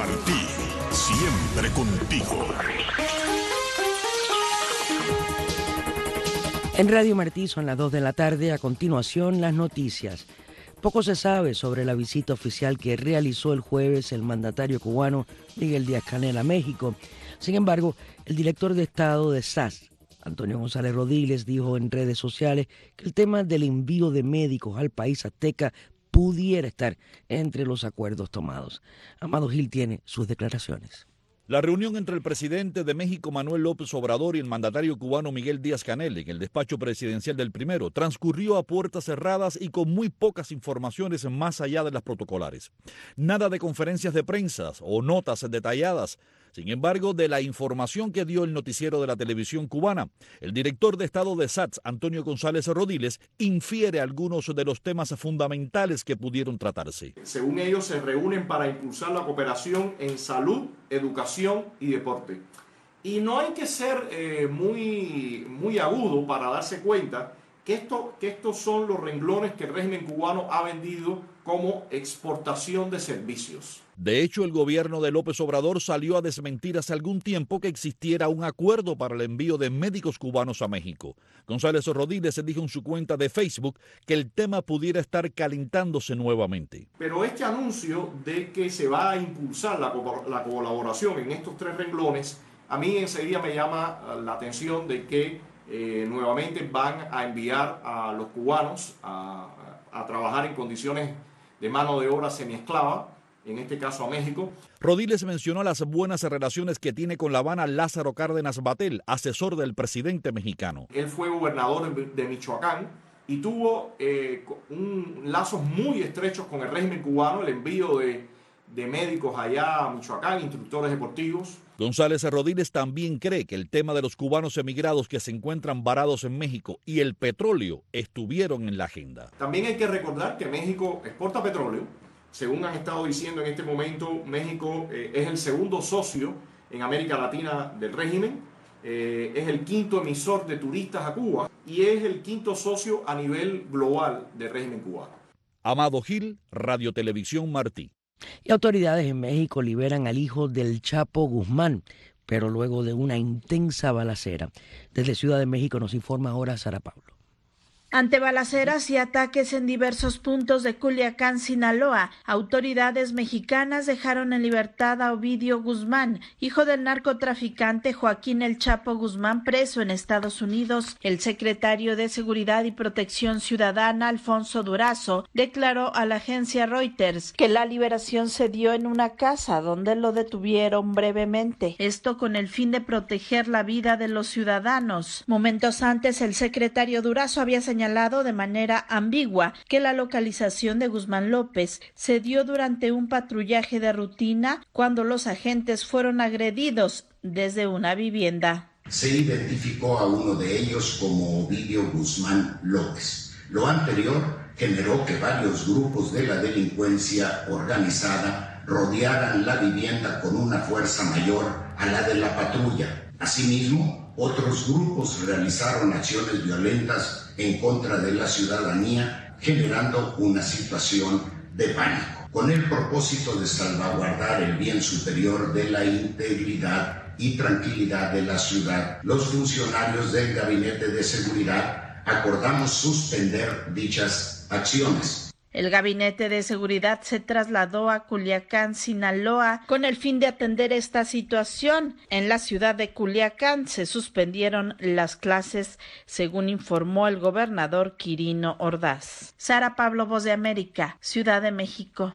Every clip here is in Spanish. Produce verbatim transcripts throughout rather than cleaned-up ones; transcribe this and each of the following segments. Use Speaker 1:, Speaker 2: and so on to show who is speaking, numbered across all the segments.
Speaker 1: Martí, siempre contigo.
Speaker 2: En Radio Martí son las dos de la tarde. A continuación, las noticias. Poco se sabe sobre la visita oficial que realizó el jueves el mandatario cubano Miguel Díaz-Canel a México. Sin embargo, el director de Estado de S A S, Antonio González Rodiles, dijo en redes sociales que el tema del envío de médicos al país azteca pudiera estar entre los acuerdos tomados. Amado Gil tiene sus declaraciones.
Speaker 3: La reunión entre el presidente de México, Manuel López Obrador, y el mandatario cubano Miguel Díaz-Canel en el despacho presidencial del primero transcurrió a puertas cerradas y con muy pocas informaciones más allá de las protocolares. Nada de conferencias de prensa o notas detalladas. Sin embargo, de la información que dio el noticiero de la televisión cubana, el director de Estado de S A T S, Antonio González Rodiles, infiere algunos de los temas fundamentales que pudieron tratarse.
Speaker 4: Según ellos, se reúnen para impulsar la cooperación en salud, educación y deporte. Y no hay que ser eh, muy, muy agudo para darse cuenta que, esto, que estos son los renglones que el régimen cubano ha vendido como exportación de servicios.
Speaker 3: De hecho, el gobierno de López Obrador salió a desmentir hace algún tiempo que existiera un acuerdo para el envío de médicos cubanos a México. González Rodiles dijo en su cuenta de Facebook que el tema pudiera estar calentándose nuevamente.
Speaker 4: Pero este anuncio de que se va a impulsar la, la colaboración en estos tres renglones, a mí enseguida me llama la atención de que eh, nuevamente van a enviar a los cubanos a, a trabajar en condiciones de mano de obra semiesclava, en este caso a México.
Speaker 3: Rodiles mencionó las buenas relaciones que tiene con La Habana Lázaro Cárdenas Batel, asesor del presidente mexicano.
Speaker 4: Él fue gobernador de Michoacán y tuvo eh, un, lazos muy estrechos con el régimen cubano, el envío de, de médicos allá a Michoacán, instructores deportivos.
Speaker 3: González Rodiles también cree que el tema de los cubanos emigrados que se encuentran varados en México y el petróleo estuvieron en la agenda.
Speaker 4: También hay que recordar que México exporta petróleo. Según han estado diciendo en este momento, México eh, es el segundo socio en América Latina del régimen, eh, es el quinto emisor de turistas a Cuba y es el quinto socio a nivel global del régimen cubano.
Speaker 3: Amado Gil, Radio Televisión Martí.
Speaker 2: Y autoridades en México liberan al hijo del Chapo Guzmán, pero luego de una intensa balacera. Desde Ciudad de México nos informa ahora Sara Pablo.
Speaker 5: Ante balaceras y ataques en diversos puntos de Culiacán, Sinaloa, autoridades mexicanas dejaron en libertad a Ovidio Guzmán, hijo del narcotraficante Joaquín El Chapo Guzmán, preso en Estados Unidos. El secretario de Seguridad y Protección Ciudadana, Alfonso Durazo, declaró a la agencia Reuters que la liberación se dio en una casa donde lo detuvieron brevemente. Esto con el fin de proteger la vida de los ciudadanos. Momentos antes, el secretario Durazo había señalado de manera ambigua que la localización de Guzmán López se dio durante un patrullaje de rutina cuando los agentes fueron agredidos desde una vivienda.
Speaker 6: Se identificó a uno de ellos como Ovidio Guzmán López. Lo anterior generó que varios grupos de la delincuencia organizada rodearan la vivienda con una fuerza mayor a la de la patrulla. Asimismo, otros grupos realizaron acciones violentas en contra de la ciudadanía, generando una situación de pánico. Con el propósito de salvaguardar el bien superior de la integridad y tranquilidad de la ciudad, los funcionarios del Gabinete de Seguridad acordamos suspender dichas acciones.
Speaker 5: El Gabinete de Seguridad se trasladó a Culiacán, Sinaloa, con el fin de atender esta situación. En la ciudad de Culiacán se suspendieron las clases, según informó el gobernador Quirino Ordaz. Sara Pablo, Voz de América, Ciudad de México.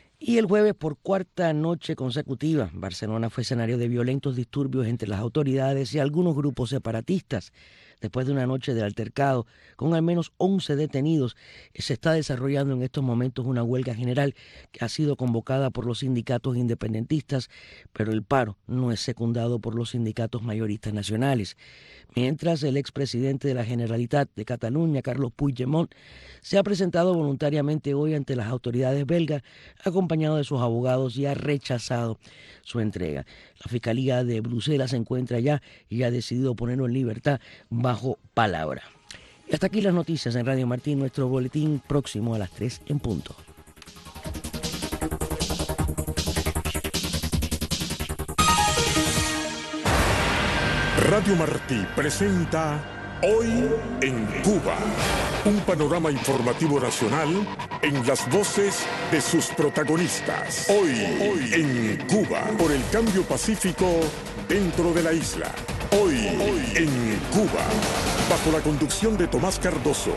Speaker 2: Y el jueves, por cuarta noche consecutiva, Barcelona fue escenario de violentos disturbios entre las autoridades y algunos grupos separatistas. Después de una noche de altercado con al menos once detenidos, se está desarrollando en estos momentos una huelga general que ha sido convocada por los sindicatos independentistas, pero el paro no es secundado por los sindicatos mayoristas nacionales. Mientras, el expresidente de la Generalitat de Cataluña, Carlos Puigdemont, se ha presentado voluntariamente hoy ante las autoridades belgas, acompañado de sus abogados, y ha rechazado su entrega. La Fiscalía de Bruselas se encuentra allá y ha decidido ponerlo en libertad bajo palabra. Y hasta aquí las noticias en Radio Martí, nuestro boletín próximo a las tres en punto.
Speaker 1: Radio Martí presenta Hoy en Cuba, un panorama informativo nacional en las voces de sus protagonistas. Hoy, Hoy en Cuba, por el cambio pacífico dentro de la isla. Hoy, Hoy en Cuba, bajo la conducción de Tomás Cardoso.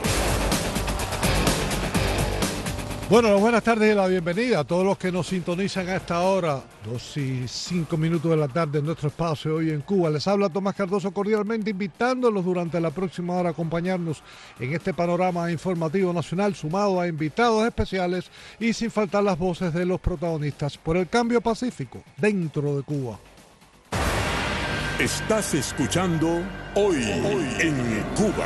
Speaker 7: Bueno, buenas tardes y la bienvenida a todos los que nos sintonizan a esta hora, dos y cinco minutos de la tarde en nuestro espacio Hoy en Cuba. Les habla Tomás Cardoso cordialmente, invitándolos durante la próxima hora a acompañarnos en este panorama informativo nacional, sumado a invitados especiales y sin faltar las voces de los protagonistas por el cambio pacífico dentro de Cuba.
Speaker 1: Estás escuchando Hoy, Hoy en Cuba.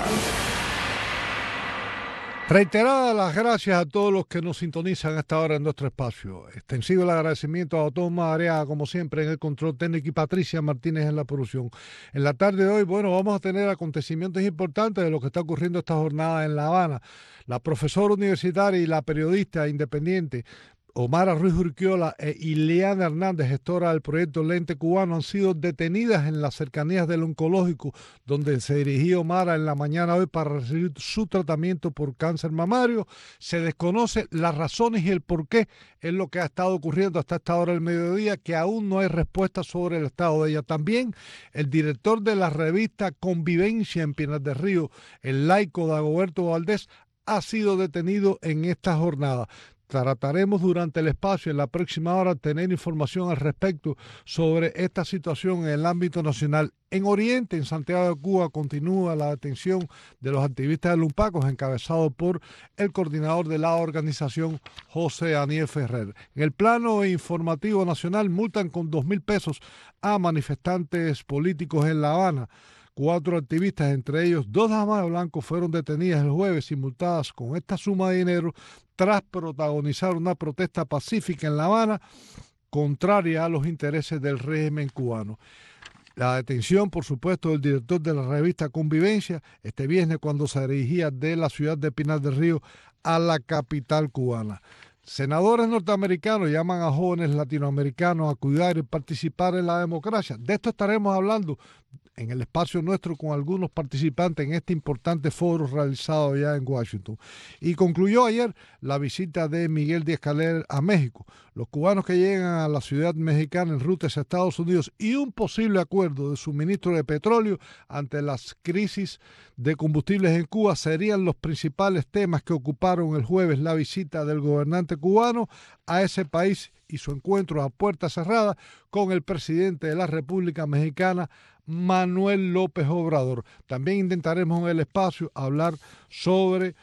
Speaker 7: Reiteradas las gracias a todos los que nos sintonizan a esta hora en nuestro espacio. Extensivo el agradecimiento a Tomás Areaga, como siempre, en el control técnico y Patricia Martínez en la producción. En la tarde de hoy, bueno, vamos a tener acontecimientos importantes de lo que está ocurriendo esta jornada en La Habana. La profesora universitaria y la periodista independiente Omara Ruiz Urquiola e Ileana Hernández, gestora del proyecto Lente Cubano, han sido detenidas en las cercanías del oncológico donde se dirigía Omara en la mañana de hoy para recibir su tratamiento por cáncer mamario. Se desconoce las razones y el por qué es lo que ha estado ocurriendo hasta esta hora del mediodía, que aún no hay respuesta sobre el estado de ella. También el director de la revista Convivencia en Pinar del Río, el laico Dagoberto Valdés, ha sido detenido en esta jornada. Trataremos durante el espacio en la próxima hora tener información al respecto sobre esta situación en el ámbito nacional. En Oriente, en Santiago de Cuba, continúa la detención de los activistas de Lumpacos, encabezado por el coordinador de la organización, José Daniel Ferrer. En el plano informativo nacional, multan con dos mil pesos a manifestantes políticos en La Habana. Cuatro activistas, entre ellos dos damas de blanco, fueron detenidas el jueves y multadas con esta suma de dinero tras protagonizar una protesta pacífica en La Habana contraria a los intereses del régimen cubano. La detención, por supuesto, del director de la revista Convivencia este viernes cuando se dirigía de la ciudad de Pinar del Río a la capital cubana. Senadores norteamericanos llaman a jóvenes latinoamericanos a cuidar y participar en la democracia. De esto estaremos hablando en el espacio nuestro con algunos participantes en este importante foro realizado allá en Washington. Y concluyó ayer la visita de Miguel Díaz-Canel a México. Los cubanos que llegan a la ciudad mexicana en ruta hacia Estados Unidos y un posible acuerdo de suministro de petróleo ante las crisis de combustibles en Cuba serían los principales temas que ocuparon el jueves la visita del gobernante cubano a ese país y su encuentro a puerta cerrada con el presidente de la República Mexicana, Manuel López Obrador. También intentaremos en el espacio hablar sobre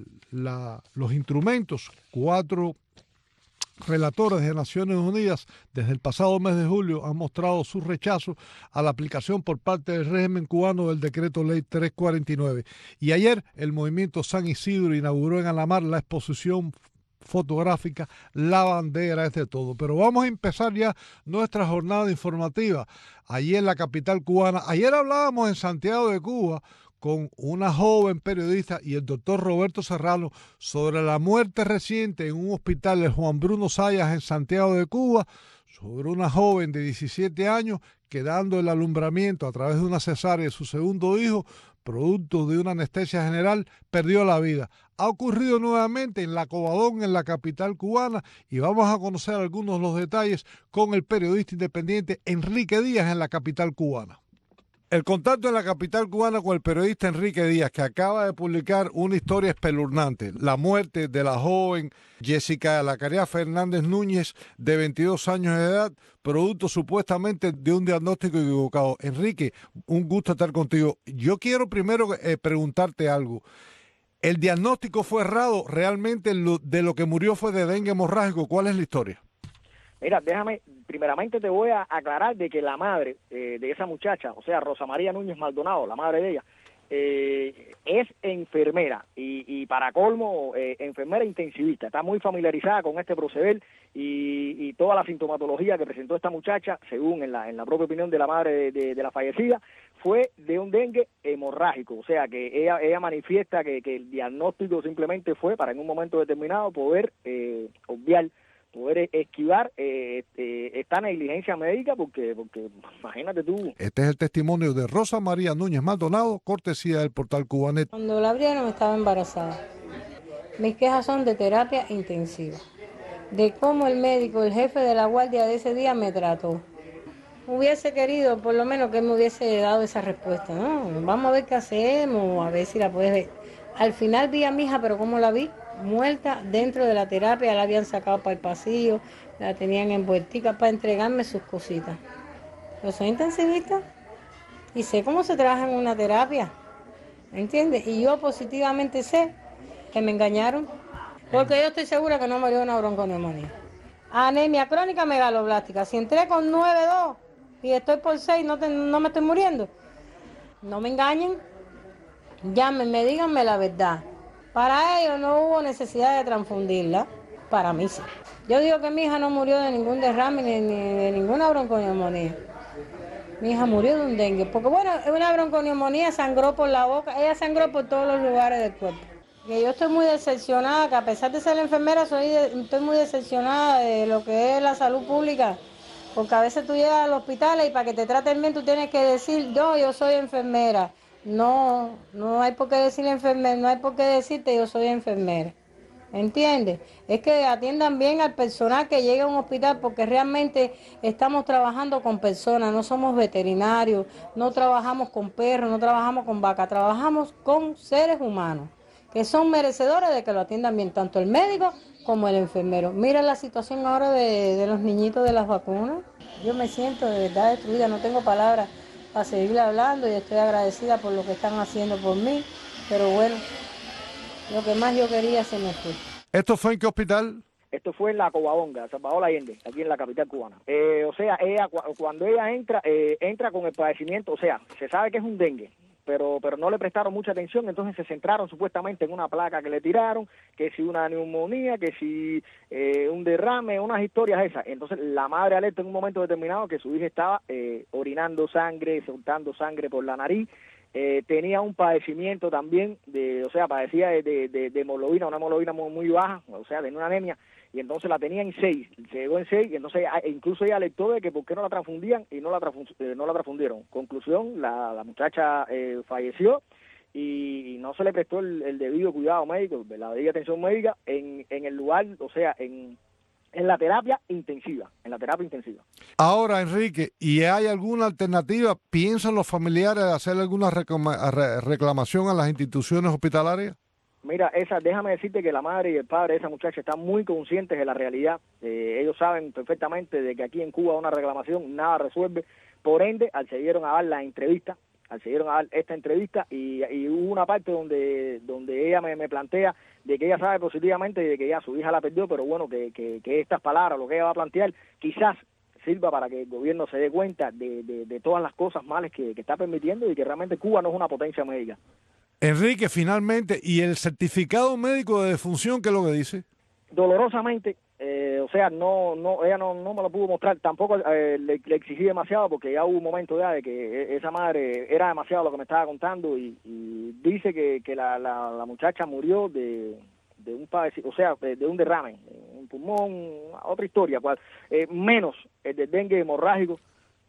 Speaker 7: la, los instrumentos. Cuatro relatores de Naciones Unidas desde el pasado mes de julio han mostrado su rechazo a la aplicación por parte del régimen cubano del decreto ley trescientos cuarenta y nueve. Y ayer el movimiento San Isidro inauguró en Alamar la exposición fotográfica La bandera es de todo. Pero vamos a empezar ya nuestra jornada informativa allí en la capital cubana. Ayer hablábamos en Santiago de Cuba con una joven periodista y el doctor Roberto Serrano sobre la muerte reciente en un hospital de Juan Bruno Zayas en Santiago de Cuba, sobre una joven de diecisiete años que dando el alumbramiento a través de una cesárea de su segundo hijo, producto de una anestesia general, perdió la vida. Ha ocurrido nuevamente en La Covadonga, en la capital cubana, y vamos a conocer algunos de los detalles con el periodista independiente Enrique Díaz en la capital cubana. El contacto en la capital cubana con el periodista Enrique Díaz, que acaba de publicar una historia espeluznante, la muerte de la joven Jessica Lacaria Fernández Núñez, de veintidós años de edad, producto supuestamente de un diagnóstico equivocado. Enrique, un gusto estar contigo. Yo quiero primero eh, preguntarte algo. ¿El diagnóstico fue errado? ¿Realmente lo, de lo que murió fue de dengue hemorrágico? ¿Cuál es la historia?
Speaker 8: Mira, déjame, primeramente te voy a aclarar de que la madre eh, de esa muchacha, o sea, Rosa María Núñez Maldonado, la madre de ella, eh, es enfermera y, y para colmo, eh, enfermera intensivista. Está muy familiarizada con este proceder y, y toda la sintomatología que presentó esta muchacha, según en la, en la propia opinión de la madre de, de, de la fallecida, fue de un dengue hemorrágico. O sea, que ella, ella manifiesta que, que el diagnóstico simplemente fue para en un momento determinado poder eh, obviar poder esquivar eh, eh, esta negligencia médica, porque, porque imagínate tú.
Speaker 7: Este es el testimonio de Rosa María Núñez Maldonado, cortesía del portal Cubanet.
Speaker 9: Cuando la abrieron estaba embarazada. Mis quejas son de terapia intensiva, de cómo el médico, el jefe de la guardia de ese día me trató. Hubiese querido por lo menos que me hubiese dado esa respuesta, ¿no? Vamos a ver qué hacemos, a ver si la puedes ver. Al final vi a mi hija, pero ¿cómo la vi? Muerta dentro de la terapia, la habían sacado para el pasillo, la tenían envueltica para entregarme sus cositas. Yo soy intensivista y sé cómo se trabaja en una terapia, ¿entiendes? Y yo positivamente sé que me engañaron, porque yo estoy segura que no murió de una bronconeumonía. Anemia crónica megaloblástica. Si entré con nueve dos y estoy por seis, no, te, no me estoy muriendo. No me engañen, llámenme, díganme la verdad. Para ellos no hubo necesidad de transfundirla, para mí sí. Yo digo que mi hija no murió de ningún derrame ni, ni de ninguna bronconeumonía. Mi hija murió de un dengue, porque bueno, una bronconeumonía sangró por la boca, ella sangró por todos los lugares del cuerpo. Que yo estoy muy decepcionada, que a pesar de ser enfermera, soy de, estoy muy decepcionada de lo que es la salud pública, porque a veces tú llegas al hospital y para que te traten bien tú tienes que decir, yo, yo soy enfermera. No, no hay por qué decir enfermera, no hay por qué decirte yo soy enfermera. ¿Entiendes? Es que atiendan bien al personal que llega a un hospital, porque realmente estamos trabajando con personas, no somos veterinarios, no trabajamos con perros, no trabajamos con vacas, trabajamos con seres humanos que son merecedores de que lo atiendan bien, tanto el médico como el enfermero. Mira la situación ahora de, de los niñitos de las vacunas. Yo me siento de verdad destruida, no tengo palabras para seguir hablando y estoy agradecida por lo que están haciendo por mí, pero bueno, lo que más yo quería se me fue.
Speaker 7: ¿Esto fue en qué hospital?
Speaker 8: Esto fue en la Covadonga, Salvador Allende, aquí en la capital cubana. Eh, o sea, ella cuando ella entra, eh, entra con el padecimiento, o sea, se sabe que es un dengue, pero pero no le prestaron mucha atención, entonces se centraron supuestamente en una placa que le tiraron, que si una neumonía, que si eh, un derrame, unas historias esas. Entonces la madre alerta en un momento determinado que su hija estaba eh, orinando sangre, soltando sangre por la nariz, eh, tenía un padecimiento también, de, o sea, padecía de, de, de, de hemoglobina, una hemoglobina muy, muy baja, o sea, tenía una anemia, y entonces la tenía en seis, se llegó en seis, y entonces incluso ella alertó de que por qué no la transfundían y no la, transfund, eh, no la transfundieron. Conclusión, la, la muchacha eh, falleció y no se le prestó el, el debido cuidado médico, la debida atención médica en, en el lugar, o sea, en, en la terapia intensiva, en la terapia intensiva.
Speaker 7: Ahora, Enrique, ¿y hay alguna alternativa? ¿Piensan los familiares hacer alguna reclama, reclamación a las instituciones hospitalarias?
Speaker 8: Mira, esa, déjame decirte que la madre y el padre de esa muchacha están muy conscientes de la realidad. Eh, ellos saben perfectamente de que aquí en Cuba una reclamación nada resuelve. Por ende, accedieron a dar la entrevista, accedieron a dar esta entrevista y, y hubo una parte donde donde ella me, me plantea de que ella sabe positivamente de que ya su hija la perdió, pero bueno, que, que, que estas palabras, lo que ella va a plantear, quizás sirva para que el gobierno se dé cuenta de, de, de todas las cosas malas que, que está permitiendo y que realmente Cuba no es una potencia médica.
Speaker 7: Enrique, finalmente, ¿y el certificado médico de defunción qué es lo que dice?
Speaker 8: Dolorosamente, eh, o sea, no, no, ella no, no me lo pudo mostrar, tampoco eh, le, le exigí demasiado porque ya hubo un momento ya de que esa madre era demasiado lo que me estaba contando y, y dice que, que la, la, la muchacha murió de, de un padecimiento, o sea, de, de un derrame, un pulmón, otra historia, cual, eh, menos el del dengue hemorrágico,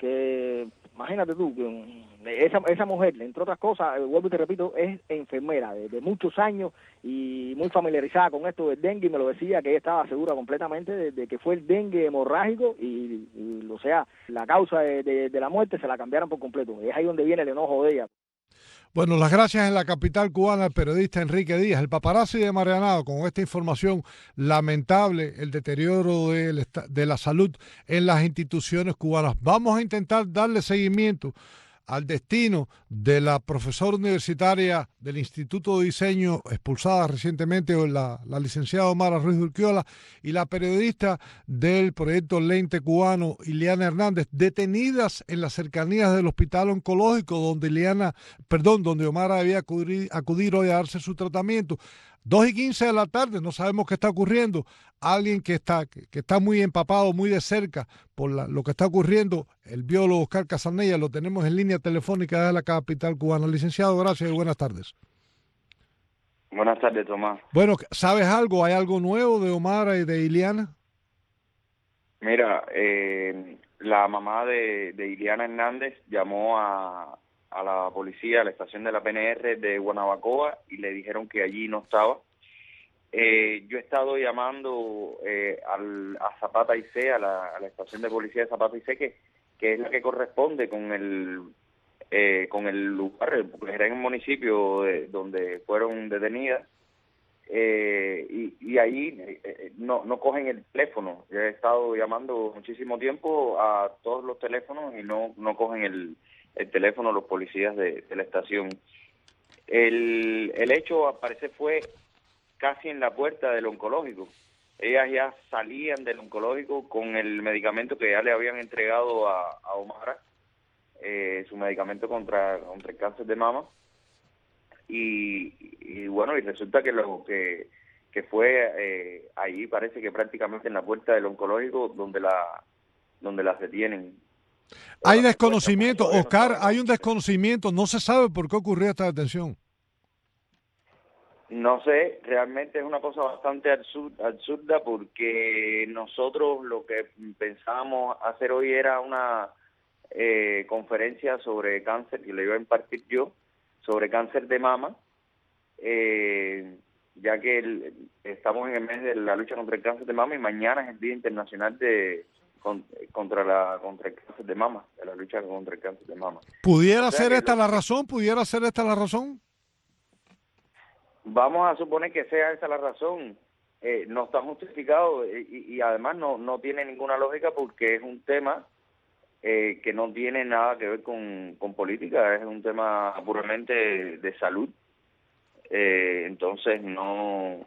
Speaker 8: que imagínate tú, que esa, esa mujer, entre otras cosas, eh, vuelvo y te repito, es enfermera de, de muchos años y muy familiarizada con esto del dengue, y me lo decía que ella estaba segura completamente de, de que fue el dengue hemorrágico y, y o sea, la causa de, de, de la muerte se la cambiaron por completo. Es ahí donde viene el enojo de ella.
Speaker 7: Bueno, las gracias en la capital cubana al periodista Enrique Díaz, el paparazzi de Marianao, con esta información lamentable, el deterioro de, de la salud en las instituciones cubanas. Vamos a intentar darle seguimiento al destino de la profesora universitaria del Instituto de Diseño expulsada recientemente, la, la licenciada Omara Ruiz Urquiola, y la periodista del proyecto Lente Cubano, Ileana Hernández, detenidas en las cercanías del hospital oncológico donde Ileana, perdón, donde Omara debía acudir, acudir hoy a darse su tratamiento. Dos y quince de la tarde, no sabemos qué está ocurriendo. Alguien que está, que está muy empapado, muy de cerca por la, lo que está ocurriendo, el biólogo Oscar Casanella, lo tenemos en línea telefónica de la capital cubana. Licenciado, gracias y buenas tardes.
Speaker 10: Buenas tardes, Tomás.
Speaker 7: Bueno, ¿sabes algo? ¿Hay algo nuevo de Omara y de Ileana?
Speaker 10: Mira, eh, la mamá de, de Iliana Hernández llamó a, a la policía, a la estación de la P N R de Guanabacoa, y le dijeron que allí no estaba. Eh, yo he estado llamando eh, al, a Zapata y C, a la, a la estación de policía de Zapata y C, que, que es la que corresponde con el eh, con el lugar, porque era en un municipio de, donde fueron detenidas. Eh, y, y ahí eh, no, no cogen el teléfono. Yo he estado llamando muchísimo tiempo a todos los teléfonos y no, no cogen el, el teléfono los policías de, de la estación. El, el hecho, al parecer, fue casi en la puerta del oncológico. Ellas ya salían del oncológico con el medicamento que ya le habían entregado a, a Omara, eh, su medicamento contra, contra el cáncer de mama. Y, y bueno, y resulta que lo que, que fue eh, ahí, parece que prácticamente en la puerta del oncológico donde la donde las detienen.
Speaker 7: Hay desconocimiento, Oscar, hay un desconocimiento, no se sabe por qué ocurrió esta detención.
Speaker 10: No sé, realmente es una cosa bastante absurda, absurda porque nosotros lo que pensábamos hacer hoy era una eh, conferencia sobre cáncer que le iba a impartir yo, sobre cáncer de mama, eh, ya que el, estamos en el mes de la lucha contra el cáncer de mama y mañana es el Día Internacional de con, contra la contra el cáncer de mama, de la lucha contra el cáncer de mama.
Speaker 7: ¿Pudiera
Speaker 10: o sea
Speaker 7: ser esta
Speaker 10: lo,
Speaker 7: la razón? ¿Pudiera ser esta la razón?
Speaker 10: Vamos a suponer que sea esa la razón. Eh, no está justificado y, y además no, no tiene ninguna lógica porque es un tema Eh, que no tiene nada que ver con, con política, es un tema puramente de, de salud. Eh, entonces no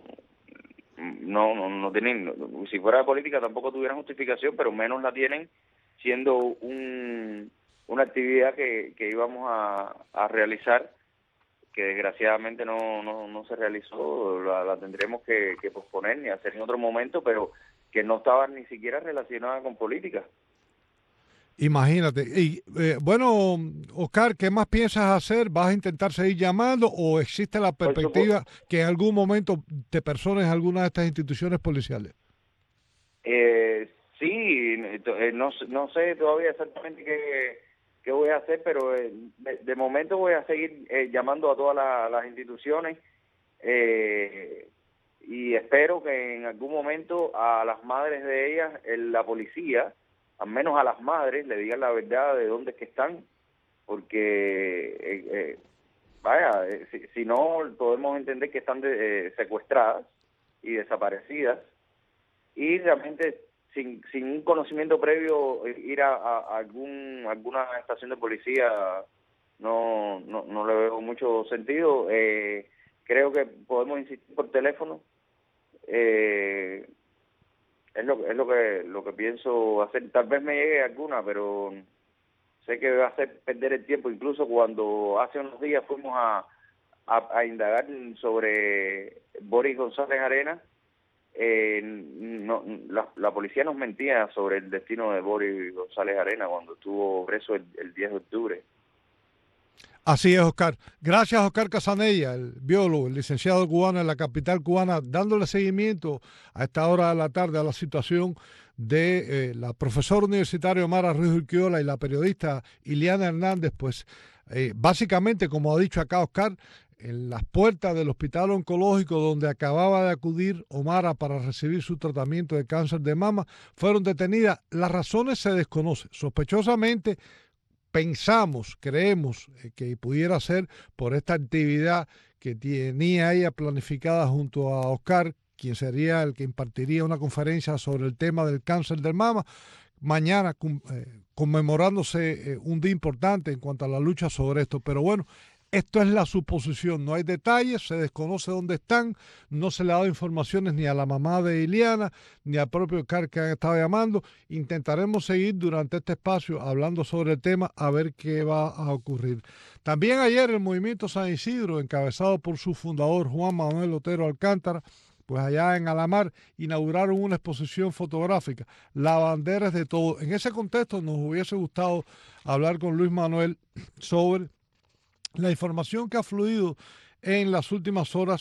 Speaker 10: no no, no tienen, no, si fuera de política tampoco tuvieran justificación, pero menos la tienen siendo un una actividad que, que íbamos a, a realizar, que desgraciadamente no no, no se realizó. La, la tendremos que, que posponer y hacer en otro momento, pero que no estaba ni siquiera relacionada con política.
Speaker 7: Imagínate. Y eh, bueno, Oscar, ¿qué más piensas hacer? ¿Vas a intentar seguir llamando o existe la perspectiva que en algún momento te persones en alguna de estas instituciones policiales?
Speaker 10: Eh, sí, no, no sé todavía exactamente qué, qué voy a hacer, pero eh, de, de momento voy a seguir eh, llamando a todas la, las instituciones eh, y espero que en algún momento a las madres de ellas, en la policía, al menos a las madres, le digan la verdad de dónde es que están, porque, eh, eh, vaya, eh, si, si no, podemos entender que están de, eh, secuestradas y desaparecidas, y realmente sin, sin un conocimiento previo eh, ir a, a, a algún alguna estación de policía no, no, no le veo mucho sentido. Eh, creo que podemos insistir por teléfono. Eh, Es lo, es lo que lo que pienso hacer. Tal vez me llegue alguna, pero sé que va a hacer perder el tiempo. Incluso cuando hace unos días fuimos a, a, a indagar sobre Boris González Arenas, eh, no, la, la policía nos mentía sobre el destino de Boris González Arenas cuando estuvo preso el, el diez de octubre.
Speaker 7: Así es, Oscar. Gracias, Oscar Casanella, el biólogo, el licenciado cubano en la capital cubana, dándole seguimiento a esta hora de la tarde a la situación de eh, la profesora universitaria Omara Ruiz Urquiola y la periodista Iliana Hernández. Pues eh, básicamente, como ha dicho acá Oscar, en las puertas del hospital oncológico donde acababa de acudir Omara para recibir su tratamiento de cáncer de mama, fueron detenidas. Las razones se desconocen. Sospechosamente, pensamos, creemos eh, que pudiera ser por esta actividad que tenía ella planificada junto a Oscar, quien sería el que impartiría una conferencia sobre el tema del cáncer de mama, mañana eh, conmemorándose eh, un día importante en cuanto a la lucha sobre esto. Pero bueno, esto es la suposición, no hay detalles, se desconoce dónde están, no se le ha dado informaciones ni a la mamá de Iliana, ni al propio Oscar que han estado llamando. Intentaremos seguir durante este espacio hablando sobre el tema, a ver qué va a ocurrir. También ayer el Movimiento San Isidro, encabezado por su fundador Juan Manuel Otero Alcántara, pues allá en Alamar, inauguraron una exposición fotográfica, La bandera es de todo. En ese contexto nos hubiese gustado hablar con Luis Manuel sobre la información que ha fluido en las últimas horas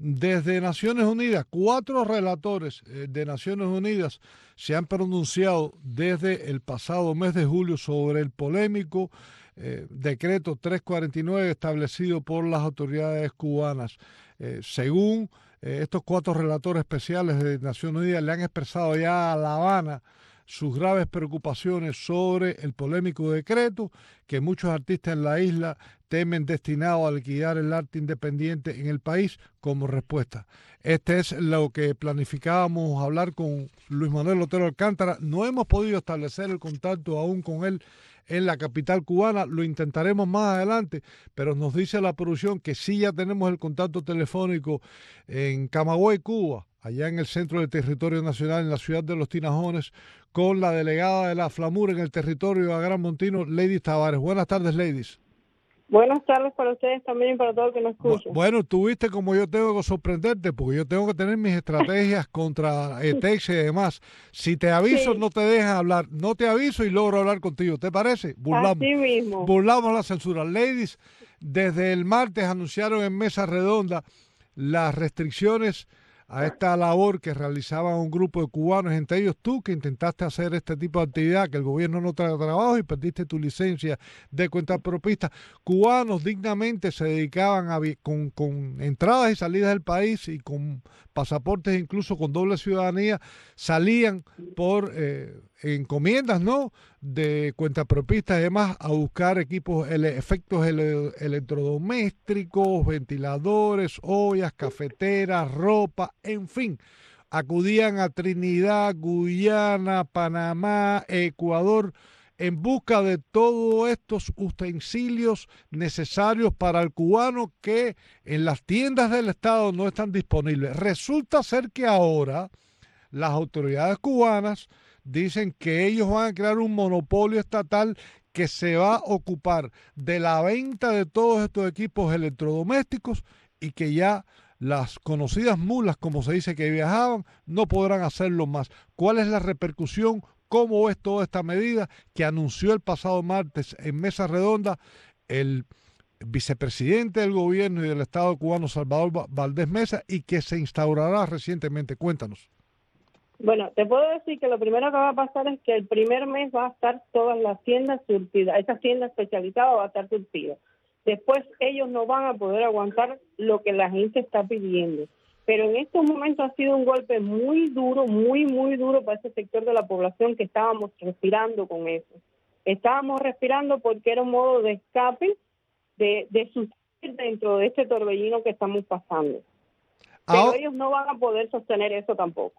Speaker 7: desde Naciones Unidas, cuatro relatores eh, de Naciones Unidas se han pronunciado desde el pasado mes de julio sobre el polémico eh, decreto trescientos cuarenta y nueve establecido por las autoridades cubanas. Eh, según eh, estos cuatro relatores especiales de Naciones Unidas, le han expresado ya a La Habana sus graves preocupaciones sobre el polémico decreto que muchos artistas en la isla temen destinado a liquidar el arte independiente en el país como respuesta. Este es lo que planificábamos hablar con Luis Manuel Otero Alcántara. No hemos podido establecer el contacto aún con él en la capital cubana, lo intentaremos más adelante, pero nos dice la producción que sí ya tenemos el contacto telefónico en Camagüey, Cuba, allá en el centro del territorio nacional, en la ciudad de Los Tinajones, con la delegada de la FLAMUR en el territorio Agramontino, Lady Tavares. Buenas tardes, ladies.
Speaker 11: Buenas tardes para ustedes también y para todos los que nos escuchan.
Speaker 7: Bueno, tuviste como yo tengo que sorprenderte, porque yo tengo que tener mis estrategias contra E T E X y demás. Si te aviso, sí, no te dejan hablar. No te aviso y logro hablar contigo. ¿Te parece? Burlamos,
Speaker 11: Así mismo.
Speaker 7: Burlamos la censura. Ladies, desde el martes anunciaron en mesa redonda las restricciones a esta labor que realizaban un grupo de cubanos, entre ellos tú, que intentaste hacer este tipo de actividad, que el gobierno no trae trabajo y perdiste tu licencia de cuentapropista. Cubanos dignamente se dedicaban a, con, con entradas y salidas del país y con pasaportes incluso con doble ciudadanía, salían por eh, encomiendas, ¿no?, de cuentapropistas y demás a buscar equipos, ele, efectos ele, electrodomésticos, ventiladores, ollas, cafeteras, ropa, en fin. Acudían a Trinidad, Guyana, Panamá, Ecuador, en busca de todos estos utensilios necesarios para el cubano que en las tiendas del Estado no están disponibles. Resulta ser que ahora las autoridades cubanas dicen que ellos van a crear un monopolio estatal que se va a ocupar de la venta de todos estos equipos electrodomésticos y que ya las conocidas mulas, como se dice, que viajaban, no podrán hacerlo más. ¿Cuál es la repercusión? ¿Cómo ves toda esta medida que anunció el pasado martes en mesa redonda el vicepresidente del gobierno y del Estado cubano, Salvador Valdés Mesa, y que se instaurará recientemente? Cuéntanos.
Speaker 11: Bueno, te puedo decir que lo primero que va a pasar es que el primer mes va a estar todas las tiendas surtidas, esas tiendas especializadas va a estar surtidas. Después ellos no van a poder aguantar lo que la gente está pidiendo. Pero en estos momentos ha sido un golpe muy duro, muy, muy duro para ese sector de la población que estábamos respirando con eso. Estábamos respirando porque era un modo de escape, de, de subsistir dentro de este torbellino que estamos pasando. Pero Ahora, ellos no van a poder sostener eso tampoco.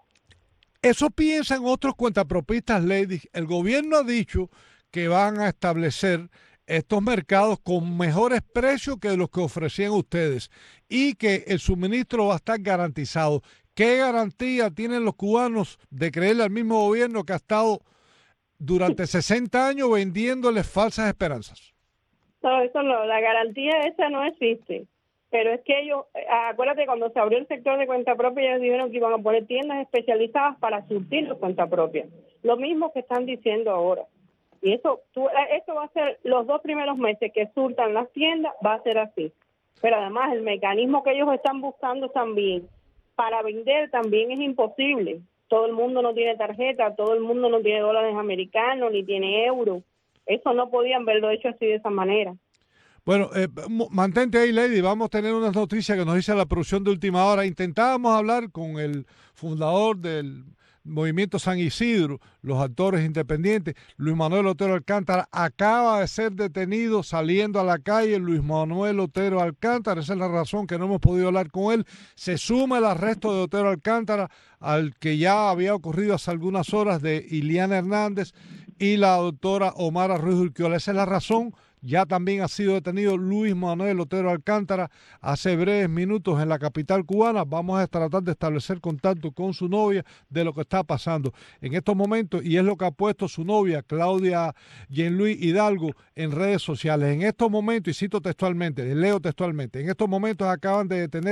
Speaker 7: Eso piensan otros cuentapropistas, ladies. El gobierno ha dicho que van a establecer estos mercados con mejores precios que los que ofrecían ustedes y que el suministro va a estar garantizado. ¿Qué garantía tienen los cubanos de creerle al mismo gobierno que ha estado durante sesenta años vendiéndoles falsas esperanzas?
Speaker 11: No, eso no, la garantía esa no existe. Pero es que ellos, acuérdate, cuando se abrió el sector de cuenta propia, ellos dijeron que iban a poner tiendas especializadas para surtir los cuenta propia. Lo mismo que están diciendo ahora. Y eso, tú, eso va a ser los dos primeros meses que surtan las tiendas, va a ser así. Pero además el mecanismo que ellos están buscando también para vender también es imposible. Todo el mundo no tiene tarjeta, todo el mundo no tiene dólares americanos, ni tiene euros. Eso no podían haberlo hecho así de esa manera.
Speaker 7: Bueno, eh, mantente ahí, Lady. Vamos a tener unas noticias que nos dice la producción de última hora. Intentábamos hablar con el fundador del Movimiento San Isidro, los actores independientes. Luis Manuel Otero Alcántara acaba de ser detenido saliendo a la calle. Luis Manuel Otero Alcántara, esa es la razón que no hemos podido hablar con él. Se suma el arresto de Otero Alcántara al que ya había ocurrido hace algunas horas de Iliana Hernández y la doctora Omara Ruiz Urquiola. Esa es la razón. Ya también ha sido detenido Luis Manuel Otero Alcántara hace breves minutos en la capital cubana. Vamos a tratar de establecer contacto con su novia de lo que está pasando en estos momentos, y es lo que ha puesto su novia, Claudia Jean-Louis Hidalgo, en redes sociales. En estos momentos, y cito textualmente, leo textualmente, en estos momentos acaban de detener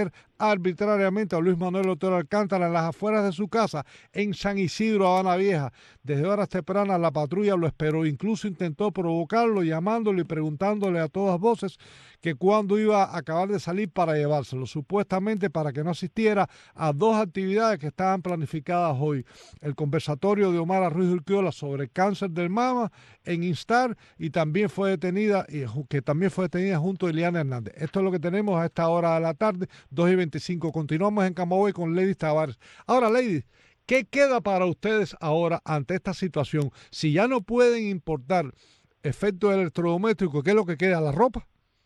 Speaker 7: arbitrariamente a Luis Manuel Otero Alcántara en las afueras de su casa en San Isidro, Habana Vieja. Desde horas tempranas la patrulla lo esperó, incluso intentó provocarlo llamándole y preguntándole a todas voces que cuándo iba a acabar de salir para llevárselo, supuestamente para que no asistiera a dos actividades que estaban planificadas hoy. El conversatorio de Omar Ruiz Urquiola sobre cáncer del mama en Instar y también fue detenida, y que también fue detenida junto a Eliana Hernández. Esto es lo que tenemos a esta hora de la tarde, dos y veinticinco. Continuamos en Camagüey con Lady Tavares. Ahora, Lady, ¿qué queda para ustedes ahora ante esta situación? Si ya no pueden importar efectos electrodomésticos, ¿qué es lo que queda? ¿La ropa?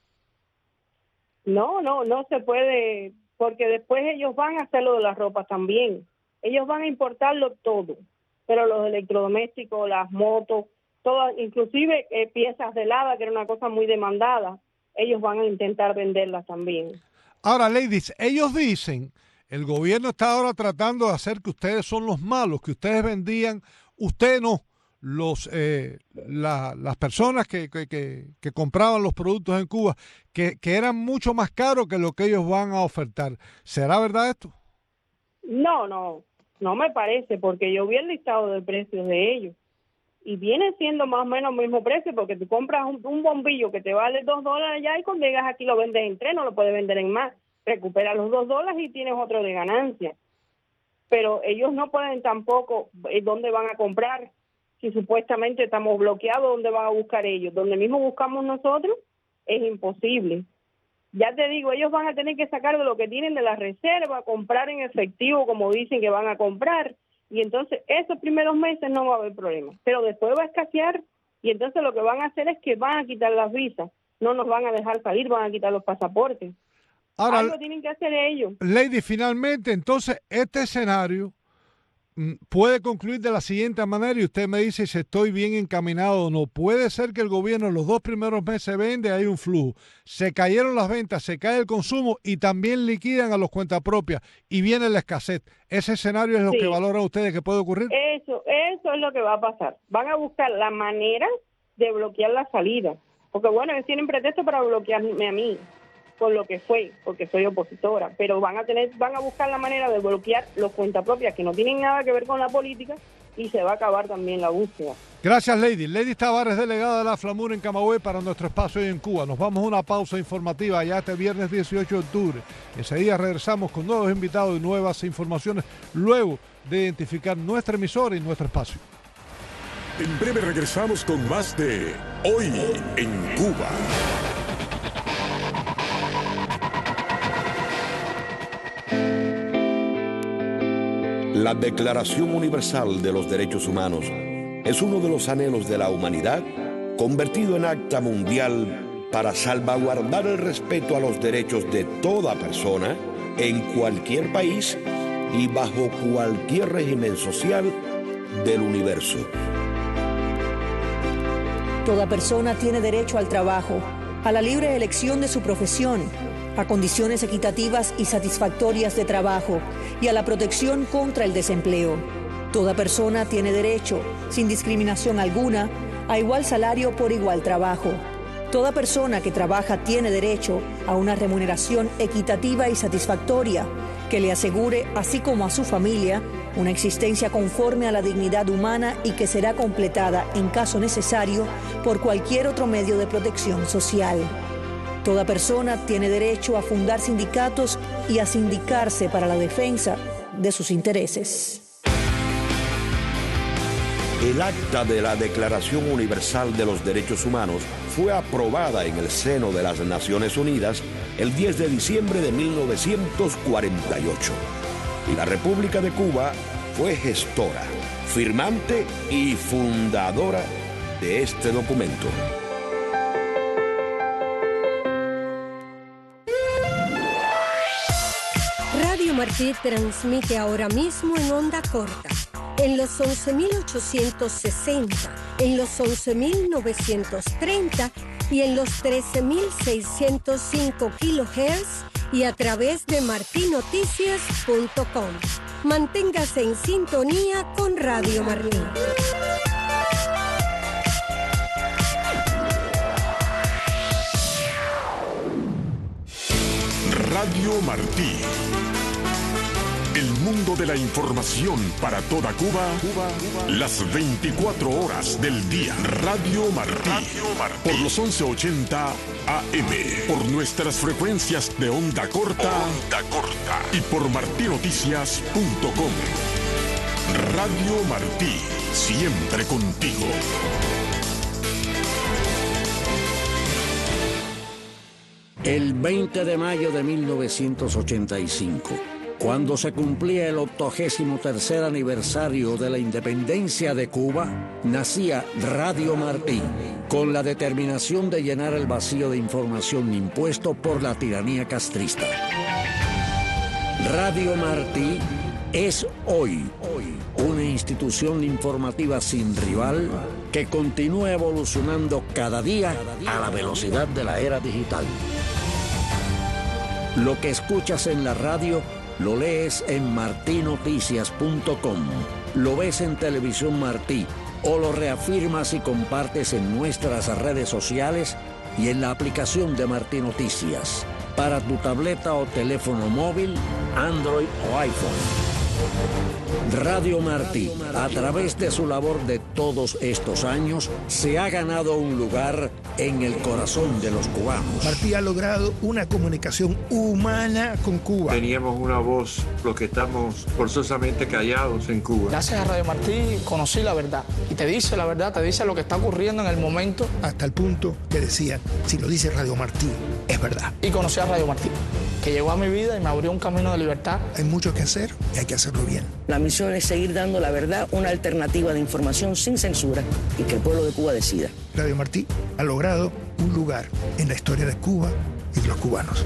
Speaker 11: No, no, no se puede, porque después ellos van a hacer lo de la ropa también. Ellos van a importarlo todo, pero los electrodomésticos, las motos, todas, inclusive eh, piezas de helada, que era una cosa muy demandada, ellos van a intentar venderlas también.
Speaker 7: Ahora, ladies, ellos dicen, el gobierno está ahora tratando de hacer que ustedes son los malos, que ustedes vendían, usted no, los eh, la, las personas que, que, que, que compraban los productos en Cuba, que, que eran mucho más caros que lo que ellos van a ofertar. ¿Será verdad esto?
Speaker 11: No, no, no me parece, porque yo vi el listado de precios de ellos y viene siendo más o menos el mismo precio, porque tú compras un, un bombillo que te vale dos dólares ya y cuando llegas aquí lo vendes en tres, no lo puedes vender en más. Recuperas los dos dólares y tienes otro de ganancia. Pero ellos no pueden tampoco, ¿dónde van a comprar? Si supuestamente estamos bloqueados, ¿dónde van a buscar ellos? Donde mismo buscamos nosotros, es imposible. Ya te digo, ellos van a tener que sacar de lo que tienen de la reserva, comprar en efectivo como dicen que van a comprar, y entonces esos primeros meses no va a haber problema. Pero después va a escasear, y entonces lo que van a hacer es que van a quitar las visas, no nos van a dejar salir, van a quitar los pasaportes.
Speaker 7: Ahora,
Speaker 11: algo tienen que hacer ellos.
Speaker 7: Lady, finalmente, entonces, este escenario puede concluir de la siguiente manera y usted me dice si estoy bien encaminado o no. Puede ser que el gobierno en los dos primeros meses vende, hay un flujo. Se cayeron las ventas, se cae el consumo y también liquidan a los cuentapropias y viene la escasez. ¿Ese escenario es lo
Speaker 11: Sí.
Speaker 7: que valoran ustedes que puede ocurrir?
Speaker 11: Eso, eso es lo que va a pasar. Van a buscar la manera de bloquear la salida. Porque bueno, ellos tienen pretexto para bloquearme a mí, por lo que fue, porque soy opositora, pero van a tener, van a buscar la manera de bloquear los cuentapropias que no tienen nada que ver con la política y se va a acabar también la búsqueda.
Speaker 7: Gracias, Lady. Lady Tavares, delegada de la FLAMUR en Camagüey para nuestro espacio hoy en Cuba. Nos vamos a una pausa informativa ya este viernes dieciocho de octubre. Enseguida regresamos con nuevos invitados y nuevas informaciones luego de identificar nuestra emisora y nuestro espacio.
Speaker 1: En breve regresamos con más de Hoy en Cuba.
Speaker 12: La Declaración Universal de los Derechos Humanos es uno de los anhelos de la humanidad convertido en acta mundial para salvaguardar el respeto a los derechos de toda persona en cualquier país y bajo cualquier régimen social del universo.
Speaker 13: Toda persona tiene derecho al trabajo, a la libre elección de su profesión, a condiciones equitativas y satisfactorias de trabajo y a la protección contra el desempleo. Toda persona tiene derecho, sin discriminación alguna, a igual salario por igual trabajo. Toda persona que trabaja tiene derecho a una remuneración equitativa y satisfactoria que le asegure, así como a su familia, una existencia conforme a la dignidad humana y que será completada, en caso necesario, por cualquier otro medio de protección social. Toda persona tiene derecho a fundar sindicatos y a sindicarse para la defensa de sus intereses.
Speaker 12: El acta de la Declaración Universal de los Derechos Humanos fue aprobada en el seno de las Naciones Unidas el diez de diciembre de mil novecientos cuarenta y ocho. Y la República de Cuba fue gestora, firmante y fundadora de este documento.
Speaker 14: Radio Martí transmite ahora mismo en onda corta, en los once mil ochocientos sesenta, en los once mil novecientos treinta y en los trece mil seiscientos cinco kilohertz y a través de marti noticias punto com. Manténgase en sintonía con Radio Martí.
Speaker 1: Radio Martí. El mundo de la información para toda Cuba, Cuba, Cuba. Las veinticuatro horas del día. Radio Martí. Radio Martí. Por los once ochenta A M. Por nuestras frecuencias de onda corta. Onda corta. Y por martí noticias punto com. Radio Martí. Siempre contigo.
Speaker 15: El veinte de mayo de mil novecientos ochenta y cinco, cuando se cumplía el octogésimo tercer aniversario de la independencia de Cuba, nacía Radio Martí, con la determinación de llenar el vacío de información impuesto por la tiranía castrista. Radio Martí es hoy, hoy una institución informativa sin rival que continúa evolucionando cada día a la velocidad de la era digital. Lo que escuchas en la radio lo lees en martí noticias punto com, lo ves en Televisión Martí o lo reafirmas y compartes en nuestras redes sociales y en la aplicación de Martí Noticias para tu tableta o teléfono móvil, Android o iPhone. Radio Martí, a través de su labor de todos estos años, se ha ganado un lugar en el corazón de los cubanos.
Speaker 16: Martí ha logrado una comunicación humana con Cuba.
Speaker 17: Teníamos una voz, los que estamos forzosamente callados en Cuba.
Speaker 18: Gracias a Radio Martí conocí la verdad. Y te dice la verdad, te dice lo que está ocurriendo en el momento.
Speaker 16: Hasta el punto que decían, si lo dice Radio Martí, es verdad.
Speaker 18: Y conocí a Radio Martí, que llegó a mi vida y me abrió un camino de libertad.
Speaker 16: Hay mucho que hacer y hay que hacerlo bien.
Speaker 2: La misión es seguir dando la verdad, una alternativa de información sin censura y que el pueblo de Cuba decida.
Speaker 16: Radio Martí ha logrado un lugar en la historia de Cuba y de los cubanos.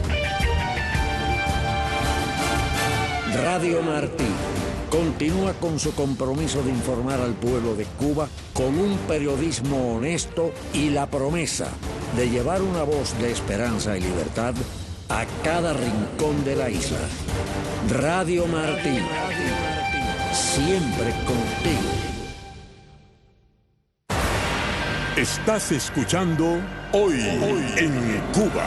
Speaker 15: Radio Martí continúa con su compromiso de informar al pueblo de Cuba con un periodismo honesto y la promesa de llevar una voz de esperanza y libertad a cada rincón de la isla. Radio Martí, siempre contigo.
Speaker 1: Estás escuchando Hoy, Hoy en Cuba.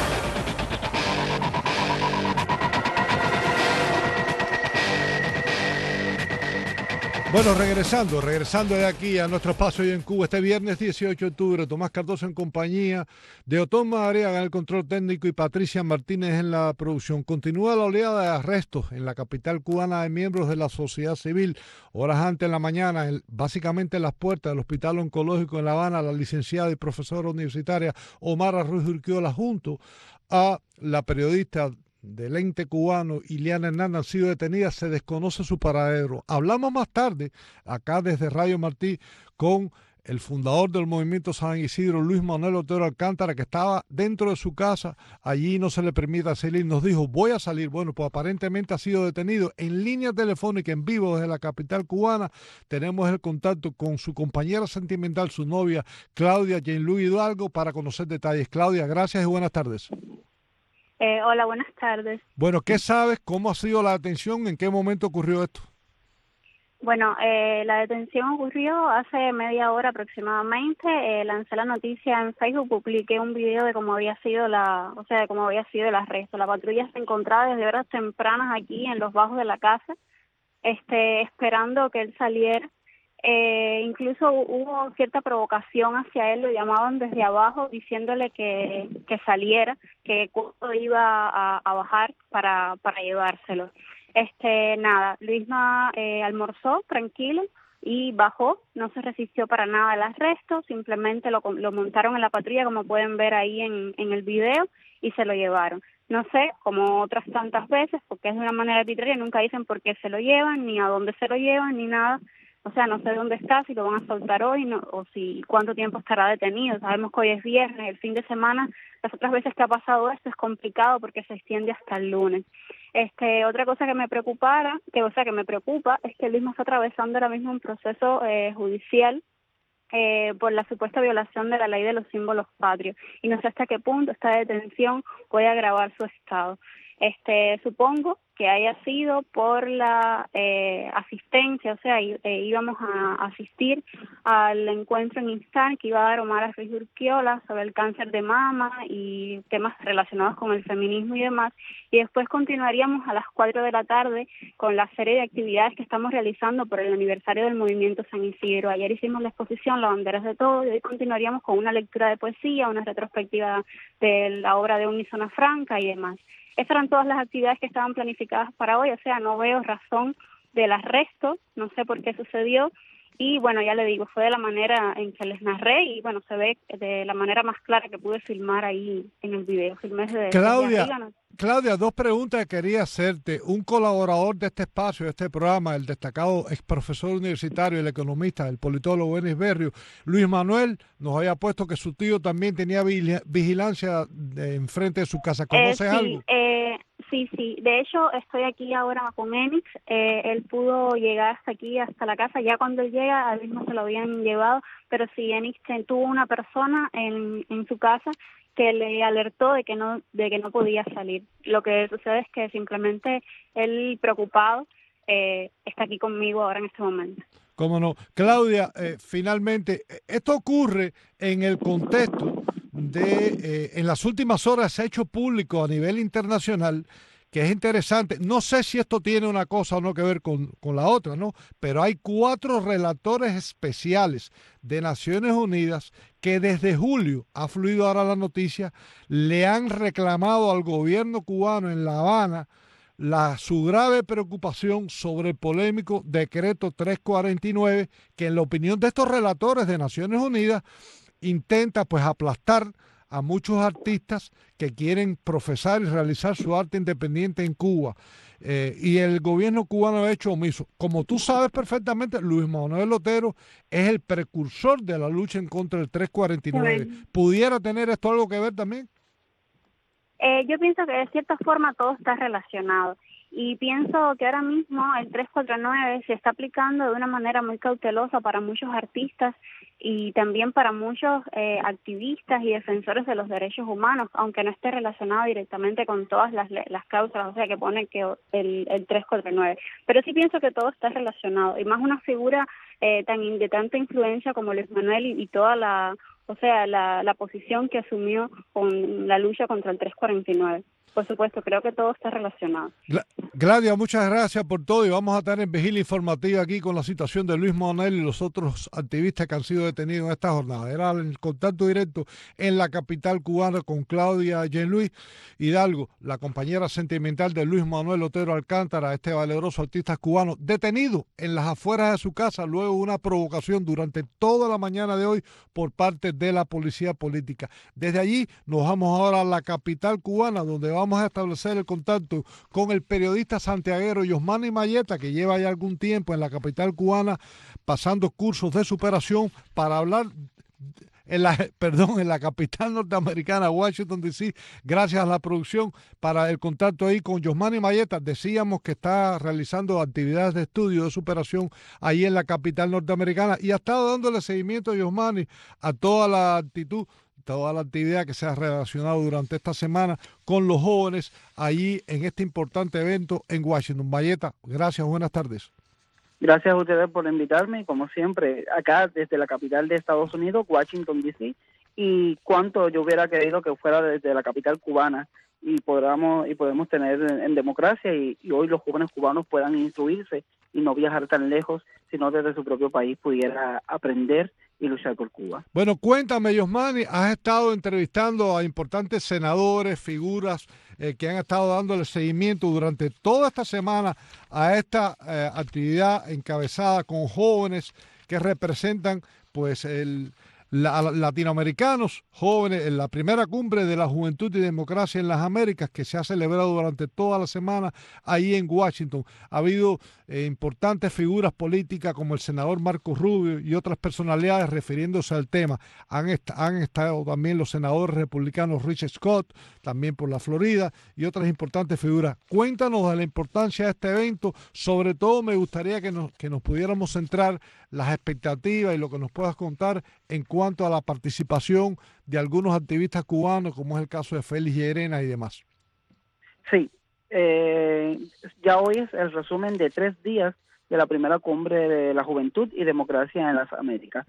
Speaker 7: Bueno, regresando, regresando de aquí a nuestro espacio hoy en Cuba, este viernes dieciocho de octubre, Tomás Cardoso en compañía de Otón Madariaga en el control técnico y Patricia Martínez en la producción. Continúa la oleada de arrestos en la capital cubana de miembros de la sociedad civil. Horas antes en la mañana, el, básicamente en las puertas del Hospital Oncológico en La Habana, la licenciada y profesora universitaria Omara Ruiz Urquiola junto a la periodista del ente cubano Iliana Hernández han sido detenidas, se desconoce su paradero. Hablamos más tarde, acá desde Radio Martí, con el fundador del movimiento San Isidro, Luis Manuel Otero Alcántara, que estaba dentro de su casa, allí no se le permite salir, nos dijo, voy a salir. Bueno, pues aparentemente ha sido detenido. En línea telefónica, en vivo desde la capital cubana, tenemos el contacto con su compañera sentimental, su novia, Claudia Jean-Louis Hidalgo, para conocer detalles. Claudia, gracias y buenas tardes.
Speaker 19: Eh, hola, buenas tardes.
Speaker 7: Bueno, ¿qué sabes? ¿Cómo ha sido la detención? ¿En qué momento ocurrió esto?
Speaker 19: Bueno, eh, la detención ocurrió hace media hora aproximadamente. Eh, lancé la noticia en Facebook, publiqué un video de cómo había sido la, o sea, de cómo había sido el arresto. La patrulla se encontraba desde horas tempranas aquí en los bajos de la casa, este, esperando que él saliera. Eh, incluso hubo cierta provocación hacia él, lo llamaban desde abajo diciéndole que, que saliera, que cuando iba a, a bajar para, para llevárselo. Este, nada, Luisma eh, almorzó tranquilo y bajó, no se resistió para nada al arresto, simplemente lo, lo montaron en la patrulla como pueden ver ahí en, en el video y se lo llevaron. No sé, como otras tantas veces, porque es de una manera arbitraria, nunca dicen por qué se lo llevan, ni a dónde se lo llevan, ni nada. O sea, no sé dónde está, si lo van a soltar hoy no, o si cuánto tiempo estará detenido. Sabemos que hoy es viernes, el fin de semana. Las otras veces que ha pasado esto es complicado porque se extiende hasta el lunes. Este, otra cosa que me preocupara, que o sea que me preocupa, es que Luis está atravesando ahora mismo un proceso eh, judicial eh, por la supuesta violación de la ley de los símbolos patrios. Y no sé hasta qué punto esta detención puede agravar su estado. Este, supongo que haya sido por la eh, asistencia, o sea, y, eh, íbamos a asistir al encuentro en Instar que iba a dar Omar Ruiz Urquiola sobre el cáncer de mama y temas relacionados con el feminismo y demás, y después continuaríamos a las cuatro de la tarde con la serie de actividades que estamos realizando por el aniversario del Movimiento San Isidro. Ayer hicimos la exposición La Banderas de Todo y hoy continuaríamos con una lectura de poesía, una retrospectiva de la obra de Unísona Franca y demás. Estas eran todas las actividades que estaban planificadas para hoy, o sea, no veo razón del arresto, no sé por qué sucedió, y bueno, ya le digo, fue de la manera en que les narré, y bueno, se ve de la manera más clara que pude filmar ahí en el video. Filmé desde,
Speaker 7: Claudia,
Speaker 19: desde arriba, ¿no?
Speaker 7: Claudia, dos preguntas que quería hacerte. Un colaborador de este espacio, de este programa, el destacado ex profesor universitario, el economista, el politólogo Enis Berrio, Luis Manuel, nos había puesto que su tío también tenía vigilancia de, enfrente de su casa. ¿Conoces
Speaker 19: eh, sí,
Speaker 7: algo?
Speaker 19: Eh, sí, sí. De hecho, estoy aquí ahora con Enis. Eh, él pudo llegar hasta aquí, hasta la casa. Ya cuando él llega, a él mismo se lo habían llevado. Pero sí, Enis tuvo una persona en, en su casa que le alertó de que no de que no podía salir. Lo que sucede es que simplemente él, preocupado, eh, está aquí conmigo ahora en este momento.
Speaker 7: ¿Cómo no? Claudia, eh, finalmente, esto ocurre en el contexto de, eh, en las últimas horas se ha hecho público a nivel internacional, que es interesante. No sé si esto tiene una cosa o no que ver con, con la otra, ¿no? Pero hay cuatro relatores especiales de Naciones Unidas que desde julio, ha fluido ahora la noticia, le han reclamado al gobierno cubano en La Habana la, su grave preocupación sobre el polémico decreto trescientos cuarenta y nueve, que en la opinión de estos relatores de Naciones Unidas intenta pues aplastar a muchos artistas que quieren profesar y realizar su arte independiente en Cuba. Eh, y el gobierno cubano ha hecho omiso. Como tú sabes perfectamente, Luis Manuel Otero es el precursor de la lucha en contra del trescientos cuarenta y nueve.
Speaker 19: Bueno.
Speaker 7: ¿Pudiera tener esto algo que ver también?
Speaker 19: Eh, yo pienso que de cierta forma todo está relacionado. Y pienso que ahora mismo el trescientos cuarenta y nueve se está aplicando de una manera muy cautelosa para muchos artistas y también para muchos eh, activistas y defensores de los derechos humanos, aunque no esté relacionado directamente con todas las, las causas, o sea, que pone que el, el trescientos cuarenta y nueve. Pero sí pienso que todo está relacionado, y más una figura eh, tan de tanta influencia como Luis Manuel y, y toda la, o sea, la, la posición que asumió con la lucha contra el trescientos cuarenta y nueve. Por supuesto, creo que todo está relacionado.
Speaker 7: Gladia, muchas gracias por todo y vamos a estar en vigilia informativa aquí con la situación de Luis Manuel y los otros activistas que han sido detenidos en esta jornada. Era el contacto directo en la capital cubana con Claudia Jean-Louis Hidalgo, la compañera sentimental de Luis Manuel Otero Alcántara, este valeroso artista cubano, detenido en las afueras de su casa luego de una provocación durante toda la mañana de hoy por parte de la policía política. Desde allí nos vamos ahora a la capital cubana, donde vamos Vamos a establecer el contacto con el periodista santiaguero Yosmani Mayeta, que lleva ya algún tiempo en la capital cubana pasando cursos de superación para hablar en la, perdón, en la capital norteamericana, Washington D C, gracias a la producción para el contacto ahí con Yosmani Mayeta. Decíamos que está realizando actividades de estudio de superación ahí en la capital norteamericana y ha estado dándole seguimiento a Yosmani a toda la actitud, toda la actividad que se ha relacionado durante esta semana con los jóvenes allí en este importante evento en Washington. Mayeta, gracias, buenas tardes.
Speaker 20: Gracias a ustedes por invitarme, como siempre, acá desde la capital de Estados Unidos, Washington D C, y cuánto yo hubiera querido que fuera desde la capital cubana y podamos y podemos tener en, en democracia y, y hoy los jóvenes cubanos puedan instruirse y no viajar tan lejos, sino desde su propio país pudiera aprender y luchar por Cuba.
Speaker 7: Bueno, cuéntame, Yosmani, has estado entrevistando a importantes senadores, figuras eh, que han estado dándole seguimiento durante toda esta semana a esta eh, actividad encabezada con jóvenes que representan pues el La, latinoamericanos jóvenes en la primera cumbre de la Juventud y Democracia en las Américas, que se ha celebrado durante toda la semana ahí en Washington. Ha habido eh, importantes figuras políticas como el senador Marco Rubio y otras personalidades refiriéndose al tema. Han, est han estado también los senadores republicanos Richard Scott, también por la Florida, y otras importantes figuras. Cuéntanos de la importancia de este evento. Sobre todo me gustaría que nos, que nos pudiéramos centrar las expectativas y lo que nos puedas contar en cuanto a la participación de algunos activistas cubanos, como es el caso de Félix Llerena y demás.
Speaker 20: Sí, eh, ya hoy es el resumen de tres días de la primera cumbre de la juventud y democracia en las Américas.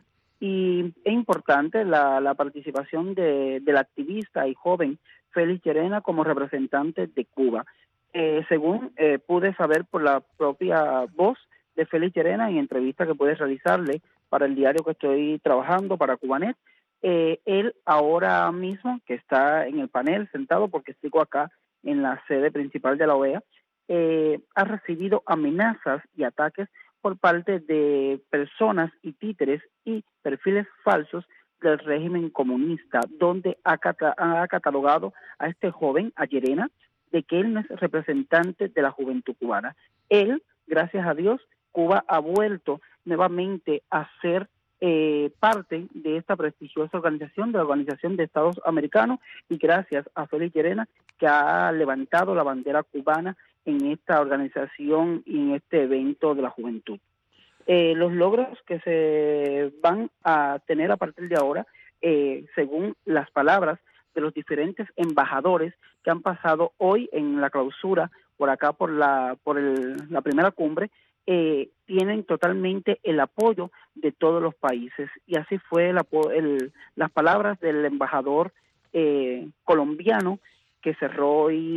Speaker 20: Y es importante la, la participación de, del activista y joven Félix Llerena como representante de Cuba. Eh, según eh, pude saber por la propia voz de Félix Llerena en entrevista que pude realizarle para el diario que estoy trabajando, para Cubanet, eh, él ahora mismo, que está en el panel sentado, porque sigo acá en la sede principal de la O E A, eh, ha recibido amenazas y ataques por parte de personas y títeres y perfiles falsos del régimen comunista, donde ha, cata ha catalogado a este joven, a Llerena, de que él no es representante de la juventud cubana. Él, gracias a Dios, Cuba ha vuelto nuevamente a ser eh, parte de esta prestigiosa organización, de la Organización de Estados Americanos, y gracias a Félix Llerena, que ha levantado la bandera cubana en esta organización y en este evento de la juventud. Eh, los logros que se van a tener a partir de ahora, eh, según las palabras de los diferentes embajadores que han pasado hoy en la clausura por acá por la por el, la primera cumbre, eh, tienen totalmente el apoyo de todos los países. Y así fue el, el, las palabras del embajador eh, colombiano que cerró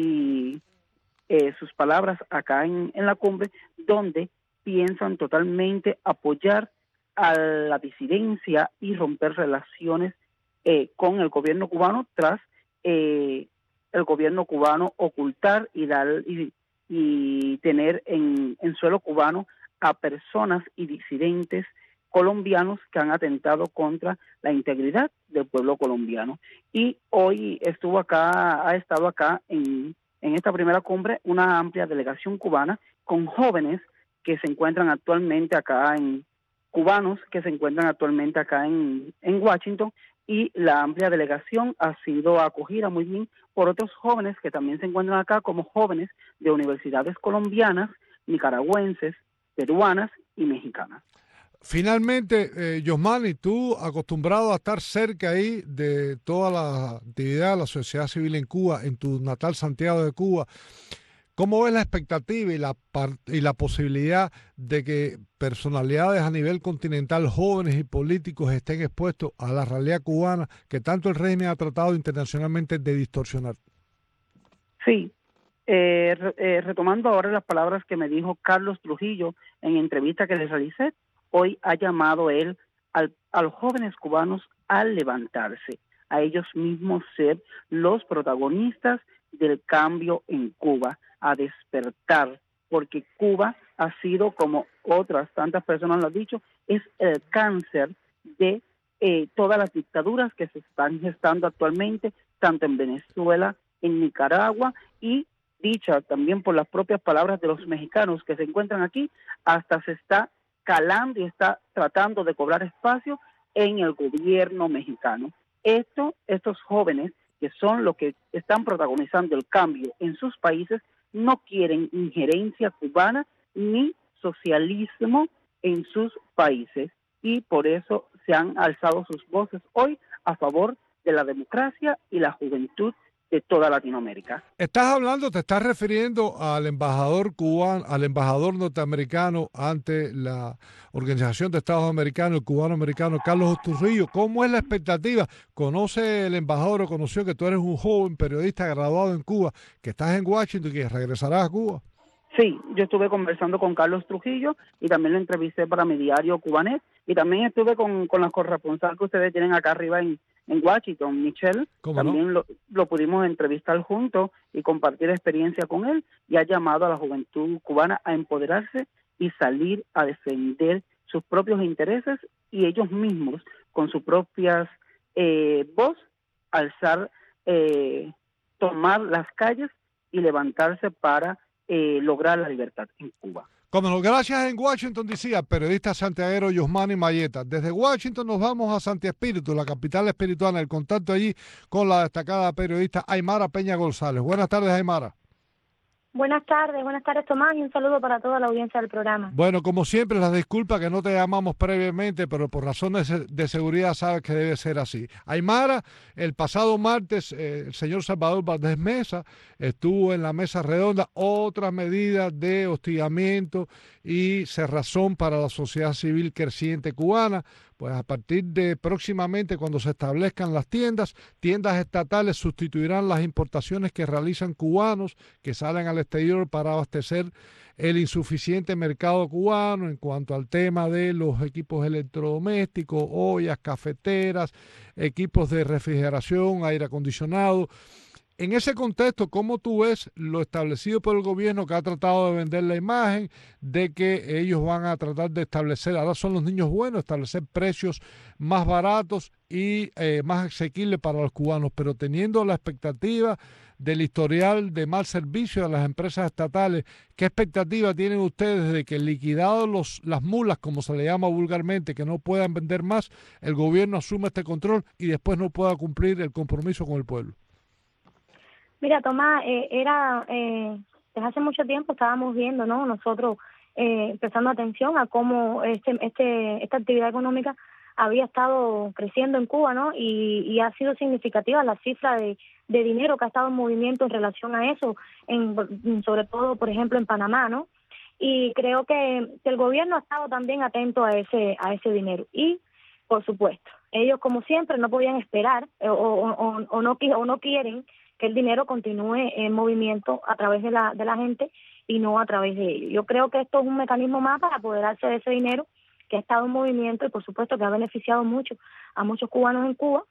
Speaker 20: hoy eh, sus palabras acá en, en la cumbre, donde piensan totalmente apoyar a la disidencia y romper relaciones eh, con el gobierno cubano tras eh, el gobierno cubano ocultar y dar y, y tener en, en suelo cubano a personas y disidentes colombianos que han atentado contra la integridad del pueblo colombiano. Y hoy estuvo acá, ha estado acá en, en esta primera cumbre una amplia delegación cubana con jóvenes que se encuentran actualmente acá en cubanos que se encuentran actualmente acá en, en Washington, y la amplia delegación ha sido acogida muy bien por otros jóvenes que también se encuentran acá, como jóvenes de universidades colombianas, nicaragüenses, peruanas y mexicanas.
Speaker 7: Finalmente, eh, Yosmani, tú acostumbrado a estar cerca ahí de toda la actividad de la sociedad civil en Cuba, en tu natal Santiago de Cuba, ¿cómo ves la expectativa y la, y la posibilidad de que personalidades a nivel continental, jóvenes y políticos, estén expuestos a la realidad cubana que tanto el régimen ha tratado internacionalmente de distorsionar? Sí, eh, eh, retomando ahora las palabras que me dijo Carlos Trujillo en entrevista que les realicé, hoy ha llamado él al, a los jóvenes cubanos a levantarse, a ellos mismos ser los protagonistas del cambio en Cuba, a despertar, porque Cuba ha sido, como otras tantas personas lo han dicho, es el cáncer de eh, todas las dictaduras que se están gestando actualmente, tanto en Venezuela, en Nicaragua, y dicha también por las propias palabras de los mexicanos que se encuentran aquí, hasta se está calando y está tratando de cobrar espacio en el gobierno mexicano. Esto, estos jóvenes que son los que están protagonizando el cambio en sus países, no quieren injerencia cubana ni socialismo en sus países, y por eso se han alzado sus voces hoy a favor de la democracia y la juventud de toda Latinoamérica. Estás hablando, te estás refiriendo al embajador cubano, al embajador norteamericano ante la Organización de Estados Americanos, el cubano-americano Carlos Trujillo. ¿Cómo es la expectativa? ¿Conoce el embajador o conoció que tú eres un joven periodista graduado en Cuba, que estás en Washington y que regresarás a Cuba? Sí, yo estuve conversando con Carlos Trujillo y también lo entrevisté para mi diario Cubanet, y también estuve con, con la corresponsal que ustedes tienen acá arriba en, en Washington, Michelle. También no? lo, lo pudimos entrevistar juntos y compartir experiencia con él, y ha llamado a la juventud cubana a empoderarse y salir a defender sus propios intereses y ellos mismos, con sus propias eh, voz, alzar, eh, tomar las calles y levantarse para Eh, lograr la libertad en Cuba. Como no, gracias en Washington, D C, al periodista santiaguero Yosmani Mayeta. Desde Washington nos vamos a Santi Espíritu, la capital espirituana, el contacto allí con la destacada periodista Aymara Peña González. Buenas tardes, Aymara.
Speaker 21: Buenas tardes, buenas tardes Tomás y un saludo para toda la audiencia del programa.
Speaker 7: Bueno, como siempre, las disculpas que no te llamamos previamente, pero por razones de seguridad sabes que debe ser así. Aymara, el pasado martes, eh, el señor Salvador Valdés Mesa estuvo en la mesa redonda, otras medidas de hostigamiento y cerrazón para la sociedad civil creciente cubana. Pues a partir de próximamente, cuando se establezcan las tiendas, tiendas estatales sustituirán las importaciones que realizan cubanos que salen al exterior para abastecer el insuficiente mercado cubano en cuanto al tema de los equipos electrodomésticos, ollas, cafeteras, equipos de refrigeración, aire acondicionado. En ese contexto, ¿cómo tú ves lo establecido por el gobierno, que ha tratado de vender la imagen de que ellos van a tratar de establecer, ahora son los niños buenos, establecer precios más baratos y eh, más asequibles para los cubanos, pero teniendo la expectativa del historial de mal servicio de las empresas estatales? ¿Qué expectativa tienen ustedes de que liquidados los, las mulas, como se le llama vulgarmente, que no puedan vender más, el gobierno asuma este control y después no pueda cumplir el compromiso con el pueblo?
Speaker 21: Mira, Tomás, eh, era eh, desde hace mucho tiempo estábamos viendo, ¿no? Nosotros eh, prestando atención a cómo este, este, esta actividad económica había estado creciendo en Cuba, ¿no? Y, y ha sido significativa la cifra de, de dinero que ha estado en movimiento en relación a eso, en, sobre todo, por ejemplo, en Panamá, ¿no? Y creo que, que el gobierno ha estado también atento a ese a ese dinero. Y, por supuesto, ellos, como siempre, no podían esperar eh, o, o, o, no, o no quieren que el dinero continúe en movimiento a través de la de la gente y no a través de ellos. Yo creo que esto es un mecanismo más para apoderarse de ese dinero que ha estado en movimiento y por supuesto que ha beneficiado mucho a muchos cubanos en Cuba.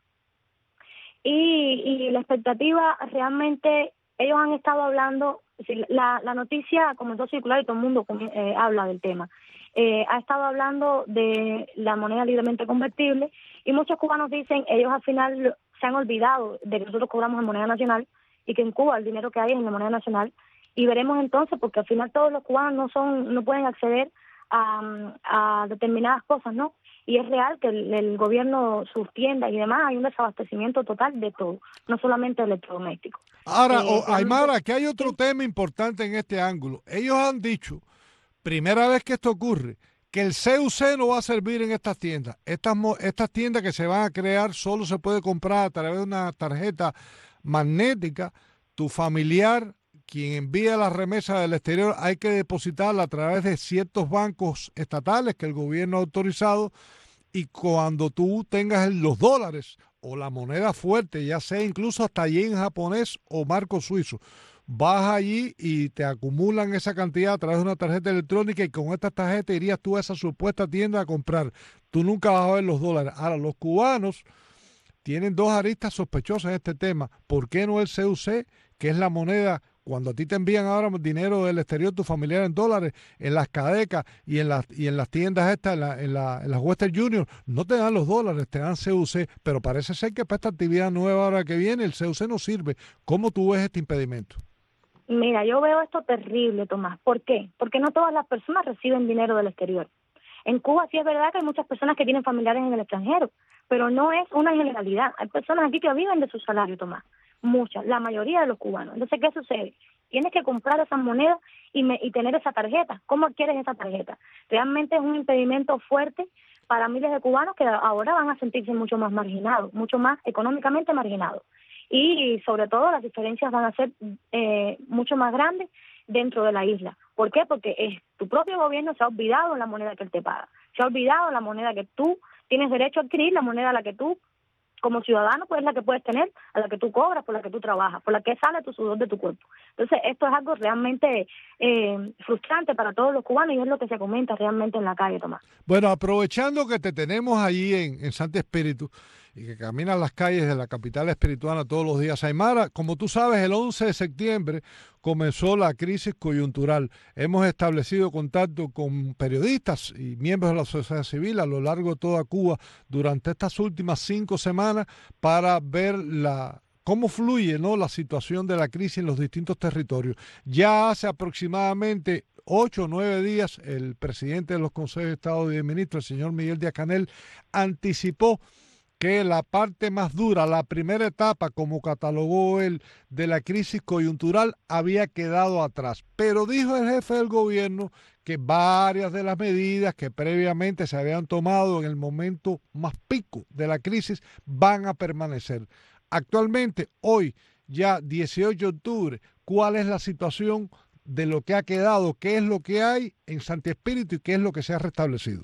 Speaker 21: Y, y la expectativa realmente, ellos han estado hablando, la, la noticia comenzó a circular y todo el mundo eh, habla del tema. Eh, ha estado hablando de la moneda libremente convertible y muchos cubanos dicen, ellos al final se han olvidado de que nosotros cobramos en moneda nacional y que en Cuba el dinero que hay es en la moneda nacional, y veremos entonces, porque al final todos los cubanos no son no pueden acceder a, a determinadas cosas, ¿no? Y es real que el, el gobierno, sus tiendas y demás, hay un desabastecimiento total de todo, no solamente electrodoméstico.
Speaker 7: Ahora,
Speaker 21: eh,
Speaker 7: oh, Aymara, que hay otro sí. tema importante en este ángulo. Ellos han dicho, primera vez que esto ocurre, que el C U C no va a servir en estas tiendas. Estas, estas tiendas que se van a crear solo se puede comprar a través de una tarjeta magnética. Tu familiar, quien envía la remesa del exterior, hay que depositarla a través de ciertos bancos estatales que el gobierno ha autorizado, y cuando tú tengas los dólares o la moneda fuerte, ya sea incluso hasta yen japonés o marco suizo, vas allí y te acumulan esa cantidad a través de una tarjeta electrónica, y con esta tarjeta irías tú a esa supuesta tienda a comprar. Tú nunca vas a ver los dólares. Ahora, los cubanos tienen dos aristas sospechosas en este tema. ¿Por qué no el C U C, que es la moneda? Cuando a ti te envían ahora dinero del exterior, tu familiar en dólares, en las cadecas y en las y en las tiendas estas, en, la, en, la, en las Western Union, no te dan los dólares, te dan C U C, pero parece ser que para esta actividad nueva ahora que viene, el C U C no sirve. ¿Cómo tú ves este impedimento?
Speaker 21: Mira, yo veo esto terrible, Tomás. ¿Por qué? Porque no todas las personas reciben dinero del exterior. En Cuba sí es verdad que hay muchas personas que tienen familiares en el extranjero, pero no es una generalidad. Hay personas aquí que viven de su salario, Tomás. Muchas, la mayoría de los cubanos. Entonces, ¿qué sucede? Tienes que comprar esas monedas y, me, y tener esa tarjeta. ¿Cómo adquieres esa tarjeta? Realmente es un impedimento fuerte para miles de cubanos que ahora van a sentirse mucho más marginados, mucho más económicamente marginados. Y sobre todo las diferencias van a ser eh, mucho más grandes dentro de la isla. ¿Por qué? Porque es, tu propio gobierno se ha olvidado la moneda que él te paga. Se ha olvidado la moneda que tú tienes derecho a adquirir, la moneda a la que tú, como ciudadano, pues es la que puedes tener, a la que tú cobras, por la que tú trabajas, por la que sale tu sudor de tu cuerpo. Entonces, esto es algo realmente eh, frustrante para todos los cubanos y es lo que se comenta realmente en la calle, Tomás.
Speaker 7: Bueno, aprovechando que te tenemos allí en, en Santo Espíritu y que caminas las calles de la capital espirituana todos los días, Aymara, como tú sabes, el once de septiembre comenzó la crisis coyuntural. Hemos establecido contacto con periodistas y miembros de la sociedad civil a lo largo de toda Cuba durante estas últimas cinco semanas para ver la cómo fluye, ¿no?, la situación de la crisis en los distintos territorios. Ya hace aproximadamente ocho o nueve días, el presidente de los consejos de Estado y de Ministros, el señor Miguel Díaz-Canel, anticipó que la parte más dura, la primera etapa, como catalogó él, de la crisis coyuntural había quedado atrás. Pero dijo el jefe del gobierno que varias de las medidas que previamente se habían tomado en el momento más pico de la crisis van a permanecer. Actualmente, hoy, ya dieciocho de octubre, ¿cuál es la situación de lo que ha quedado? ¿Qué es lo que hay en Santi Espíritu y qué es lo que se ha restablecido?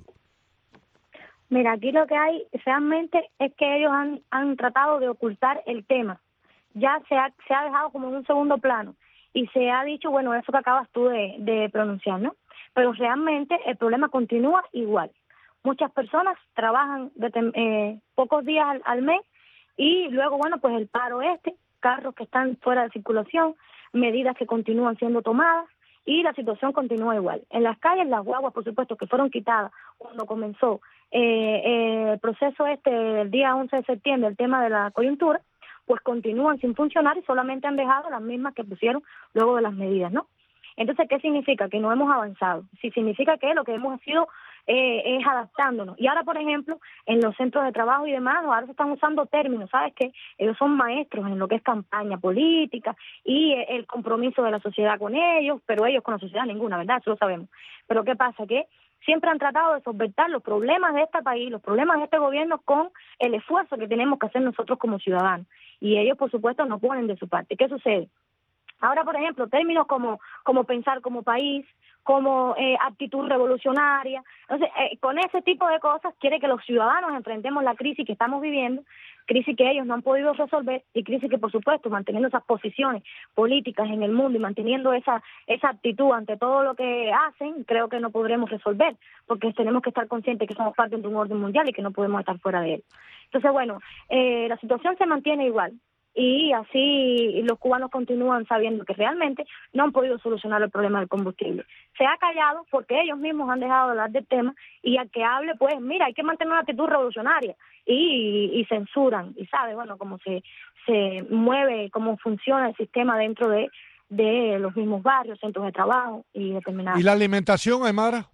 Speaker 21: Mira, aquí lo que hay realmente es que ellos han, han tratado de ocultar el tema. Ya se ha, se ha dejado como en un segundo plano y se ha dicho, bueno, eso que acabas tú de, de pronunciar, ¿no? Pero realmente el problema continúa igual. Muchas personas trabajan de, eh, pocos días al, al mes y luego, bueno, pues el paro este, carros que están fuera de circulación, medidas que continúan siendo tomadas y la situación continúa igual. En las calles, las guaguas, por supuesto, que fueron quitadas cuando comenzó eh, eh, el proceso este del día once de septiembre, el tema de la coyuntura, pues continúan sin funcionar y solamente han dejado las mismas que pusieron luego de las medidas, ¿no? Entonces, ¿qué significa? Que no hemos avanzado. Si significa que lo que hemos sido eh, es adaptándonos. Y ahora, por ejemplo, en los centros de trabajo y demás, ahora se están usando términos, ¿sabes qué? Ellos son maestros en lo que es campaña política y el compromiso de la sociedad con ellos, pero ellos con la sociedad ninguna, ¿verdad? Eso lo sabemos. Pero ¿qué pasa? Que siempre han tratado de solventar los problemas de este país, los problemas de este gobierno con el esfuerzo que tenemos que hacer nosotros como ciudadanos. Y ellos, por supuesto, no ponen de su parte. ¿Qué sucede? Ahora, por ejemplo, términos como, como pensar como país, como eh, actitud revolucionaria. Entonces, eh, con ese tipo de cosas quiere que los ciudadanos enfrentemos la crisis que estamos viviendo, crisis que ellos no han podido resolver y crisis que, por supuesto, manteniendo esas posiciones políticas en el mundo y manteniendo esa esa actitud ante todo lo que hacen, creo que no podremos resolver, porque tenemos que estar conscientes que somos parte de un orden mundial y que no podemos estar fuera de él. Entonces, bueno, eh, la situación se mantiene igual. Y así los cubanos continúan sabiendo que realmente no han podido solucionar el problema del combustible. Se ha callado porque ellos mismos han dejado de hablar del tema y al que hable, pues mira, hay que mantener una actitud revolucionaria y, y, y censuran y sabe, bueno, cómo se, se mueve, cómo funciona el sistema dentro de, de los mismos barrios, centros de trabajo y determinados.
Speaker 7: ¿Y la alimentación, Aymara?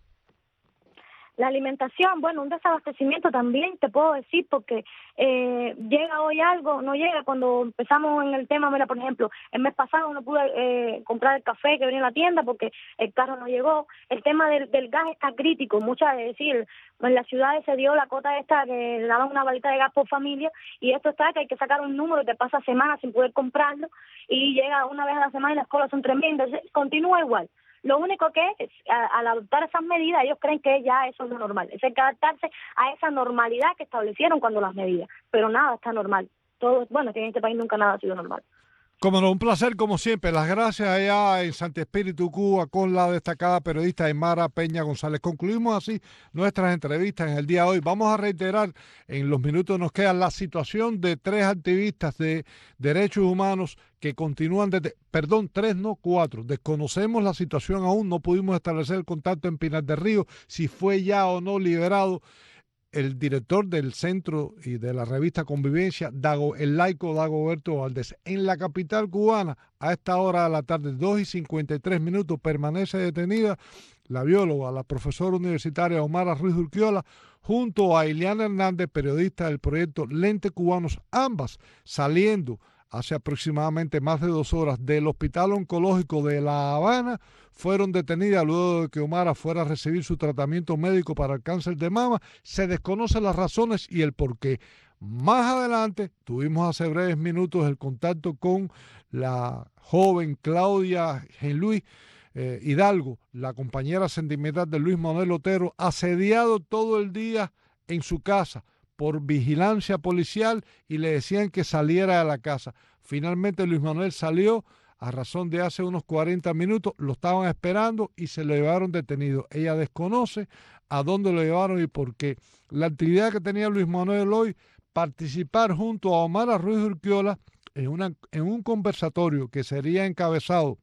Speaker 21: La alimentación, bueno, un desabastecimiento también, te puedo decir, porque eh, llega hoy algo, no llega. Cuando empezamos en el tema, mira, por ejemplo, el mes pasado no pude eh, comprar el café que venía en la tienda porque el carro no llegó. El tema del, del gas está crítico, muchas, es decir, en las ciudades se dio la cota esta que le daban una balita de gas por familia y esto está que hay que sacar un número y te pasa semanas sin poder comprarlo y llega una vez a la semana y las colas son tremendas. Continúa igual. Lo único que es, a, al adoptar esas medidas, ellos creen que ya eso es lo normal. Es hay que adaptarse a esa normalidad que establecieron cuando las medidas. Pero nada está normal. Todo, bueno, que en este país nunca nada ha sido normal.
Speaker 7: Como no, un placer como siempre. Las gracias allá en Santi Espíritu, Cuba, con la destacada periodista Aymara Peña González. Concluimos así nuestras entrevistas en el día de hoy. Vamos a reiterar, en los minutos nos queda la situación de tres activistas de derechos humanos que continúan, desde, perdón, tres, no cuatro. Desconocemos la situación aún, no pudimos establecer el contacto en Pinar del Río, si fue ya o no liberado el director del centro y de la revista Convivencia, Dago, el laico Dagoberto Valdés. En la capital cubana, a esta hora de la tarde, dos y cincuenta y tres minutos, permanece detenida la bióloga, la profesora universitaria Omara Ruiz Urquiola, junto a Ileana Hernández, periodista del proyecto Lentes Cubanos, ambas saliendo hace aproximadamente más de dos horas del Hospital Oncológico de La Habana. Fueron detenidas luego de que Omara fuera a recibir su tratamiento médico para el cáncer de mama. Se desconocen las razones y el porqué. Más adelante tuvimos hace breves minutos el contacto con la joven Claudia Genluis eh, Hidalgo, la compañera sentimental de Luis Manuel Otero, asediado todo el día en su casa por vigilancia policial y le decían que saliera de la casa. Finalmente Luis Manuel salió a razón de hace unos cuarenta minutos, lo estaban esperando y se lo llevaron detenido. Ella desconoce a dónde lo llevaron y por qué. La actividad que tenía Luis Manuel hoy, participar junto a Omara Ruiz Urquiola en, una, en un conversatorio que sería encabezado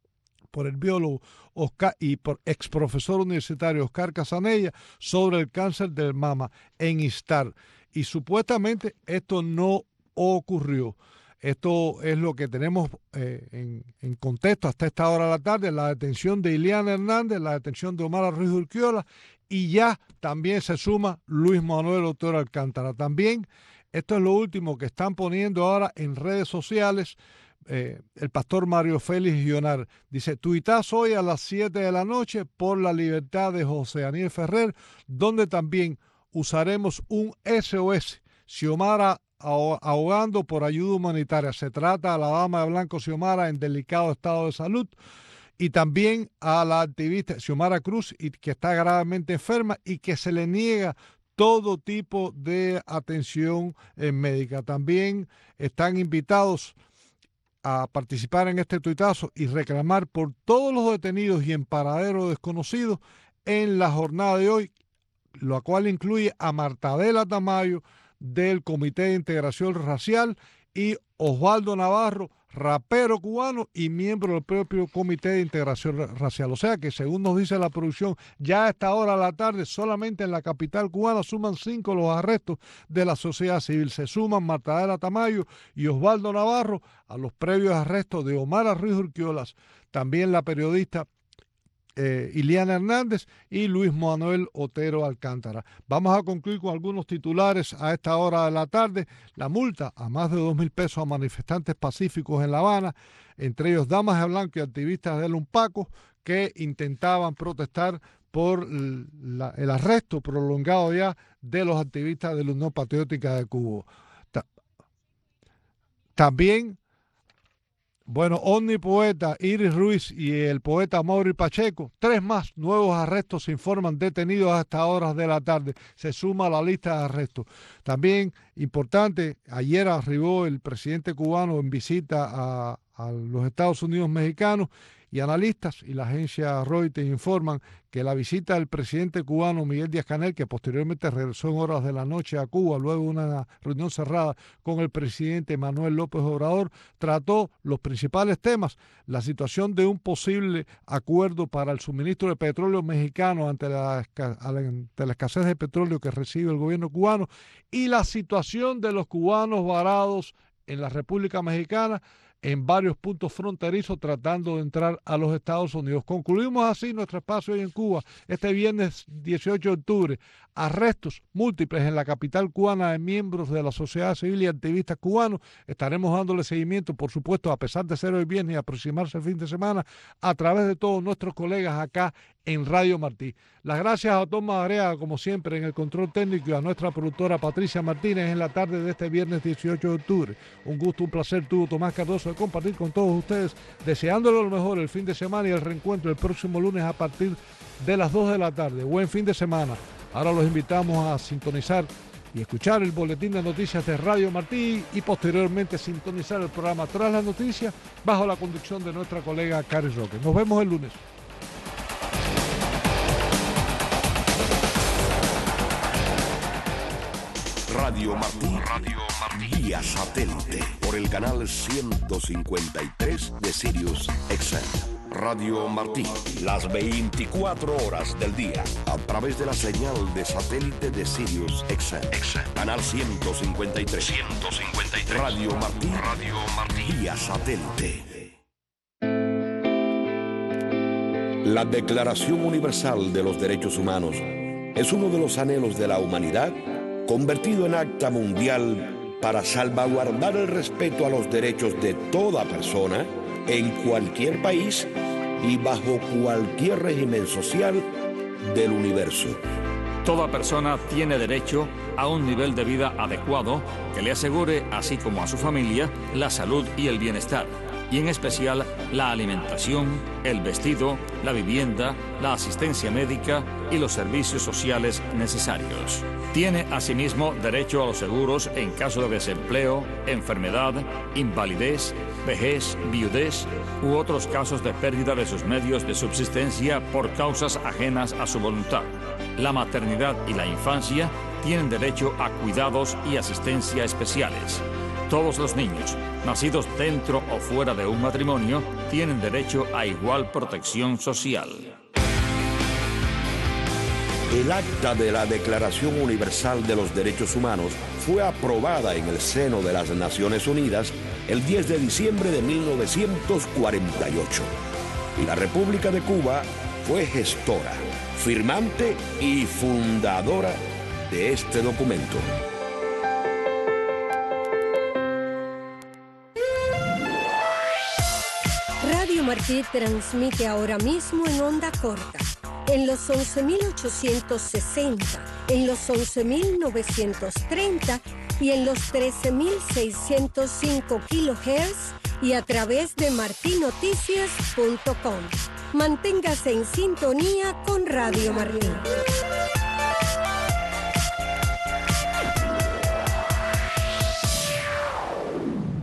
Speaker 7: por el biólogo Oscar y por ex profesor universitario Oscar Casanella sobre el cáncer de mama en Instar. Y supuestamente esto no ocurrió. Esto es lo que tenemos eh, en, en contexto hasta esta hora de la tarde, la detención de Ileana Hernández, la detención de Omara Ruiz Urquiola y ya también se suma Luis Manuel Otero Alcántara. También Esto es lo último que están poniendo ahora en redes sociales. Eh, el pastor Mario Félix Guionar dice: tuitás hoy a las siete de la noche por la libertad de José Daniel Ferrer, donde también usaremos un S O S. Xiomara ahogando por ayuda humanitaria. Se trata a la dama de blanco Xiomara en delicado estado de salud, y también a la activista Xiomara Cruz, y que está gravemente enferma y que se le niega todo tipo de atención eh, médica. También están invitados a participar en este tuitazo y reclamar por todos los detenidos y en paradero desconocidos en la jornada de hoy, lo cual incluye a Martadela Tamayo del Comité de Integración Racial y Osvaldo Navarro, rapero cubano y miembro del propio Comité de Integración Racial. O sea que, según nos dice la producción, ya a esta hora de la tarde solamente en la capital cubana suman cinco los arrestos de la sociedad civil. Se suman Martadela Tamayo y Osvaldo Navarro a los previos arrestos de Omar Ruiz Urquiolas, también la periodista Eh, Iliana Hernández y Luis Manuel Otero Alcántara. Vamos a concluir con algunos titulares a esta hora de la tarde. La multa a más de dos mil pesos a manifestantes pacíficos en La Habana, entre ellos damas de blanco y activistas del UNPACO, que intentaban protestar por la, el arresto prolongado ya de los activistas de la Unión Patriótica de Cuba. Ta- también Bueno, Omni Poeta, Iris Ruiz y el poeta Mauri Pacheco, tres más nuevos arrestos se informan detenidos hasta horas de la tarde. Se suma a la lista de arrestos. También, importante, ayer arribó el presidente cubano en visita a, a los Estados Unidos mexicanos, y analistas y la agencia Reuters informan que la visita del presidente cubano Miguel Díaz-Canel, que posteriormente regresó en horas de la noche a Cuba, luego de una reunión cerrada con el presidente Manuel López Obrador, trató los principales temas: la situación de un posible acuerdo para el suministro de petróleo mexicano ante la, ante la escasez de petróleo que recibe el gobierno cubano, y la situación de los cubanos varados en la República Mexicana, en varios puntos fronterizos, tratando de entrar a los Estados Unidos. Concluimos así nuestro espacio hoy en Cuba, este viernes dieciocho de octubre. Arrestos múltiples en la capital cubana de miembros de la sociedad civil y activistas cubanos. Estaremos dándole seguimiento, por supuesto, a pesar de ser hoy viernes y aproximarse el fin de semana, a través de todos nuestros colegas acá en Radio Martí. Las gracias a Tomás Area, como siempre, en el control técnico, y a nuestra productora Patricia Martínez en la tarde de este viernes dieciocho de octubre. Un gusto, un placer tuvo Tomás Cardoso de compartir con todos ustedes, deseándole lo mejor el fin de semana y el reencuentro el próximo lunes a partir de las dos de la tarde. Buen fin de semana. Ahora los invitamos a sintonizar y escuchar el boletín de noticias de Radio Martí, y posteriormente sintonizar el programa Tras las Noticias bajo la conducción de nuestra colega Cari Roque. Nos vemos el lunes.
Speaker 12: Radio Martí, Radio Martí, vía satélite por el canal ciento cincuenta y tres de Sirius X M. Radio Martí, las veinticuatro horas del día, a través de la señal de satélite de Sirius X M. Canal ciento cincuenta y tres. ciento cincuenta y tres. Radio Martí, Radio Martí, vía satélite. La Declaración Universal de los Derechos Humanos es uno de los anhelos de la humanidad, convertido en acta mundial para salvaguardar el respeto a los derechos de toda persona en cualquier país y bajo cualquier régimen social del universo.
Speaker 4: Toda persona tiene derecho a un nivel de vida adecuado que le asegure, así como a su familia, la salud y el bienestar, y en especial la alimentación, el vestido, la vivienda, la asistencia médica y los servicios sociales necesarios. Tiene asimismo derecho a los seguros en caso de desempleo, enfermedad, invalidez, vejez, viudez u otros casos de pérdida de sus medios de subsistencia por causas ajenas a su voluntad. La maternidad y la infancia tienen derecho a cuidados y asistencia especiales. Todos los niños, nacidos dentro o fuera de un matrimonio, tienen derecho a igual protección social.
Speaker 12: El acta de la Declaración Universal de los Derechos Humanos fue aprobada en el seno de las Naciones Unidas el diez de diciembre de mil novecientos cuarenta y ocho. Y la República de Cuba fue gestora, firmante y fundadora de este documento.
Speaker 14: Martí transmite ahora mismo en onda corta, en los once mil ochocientos sesenta, en los once mil novecientos treinta y en los trece mil seiscientos cinco kilohertz y a través de marti noticias punto com. Manténgase en sintonía con Radio Martí.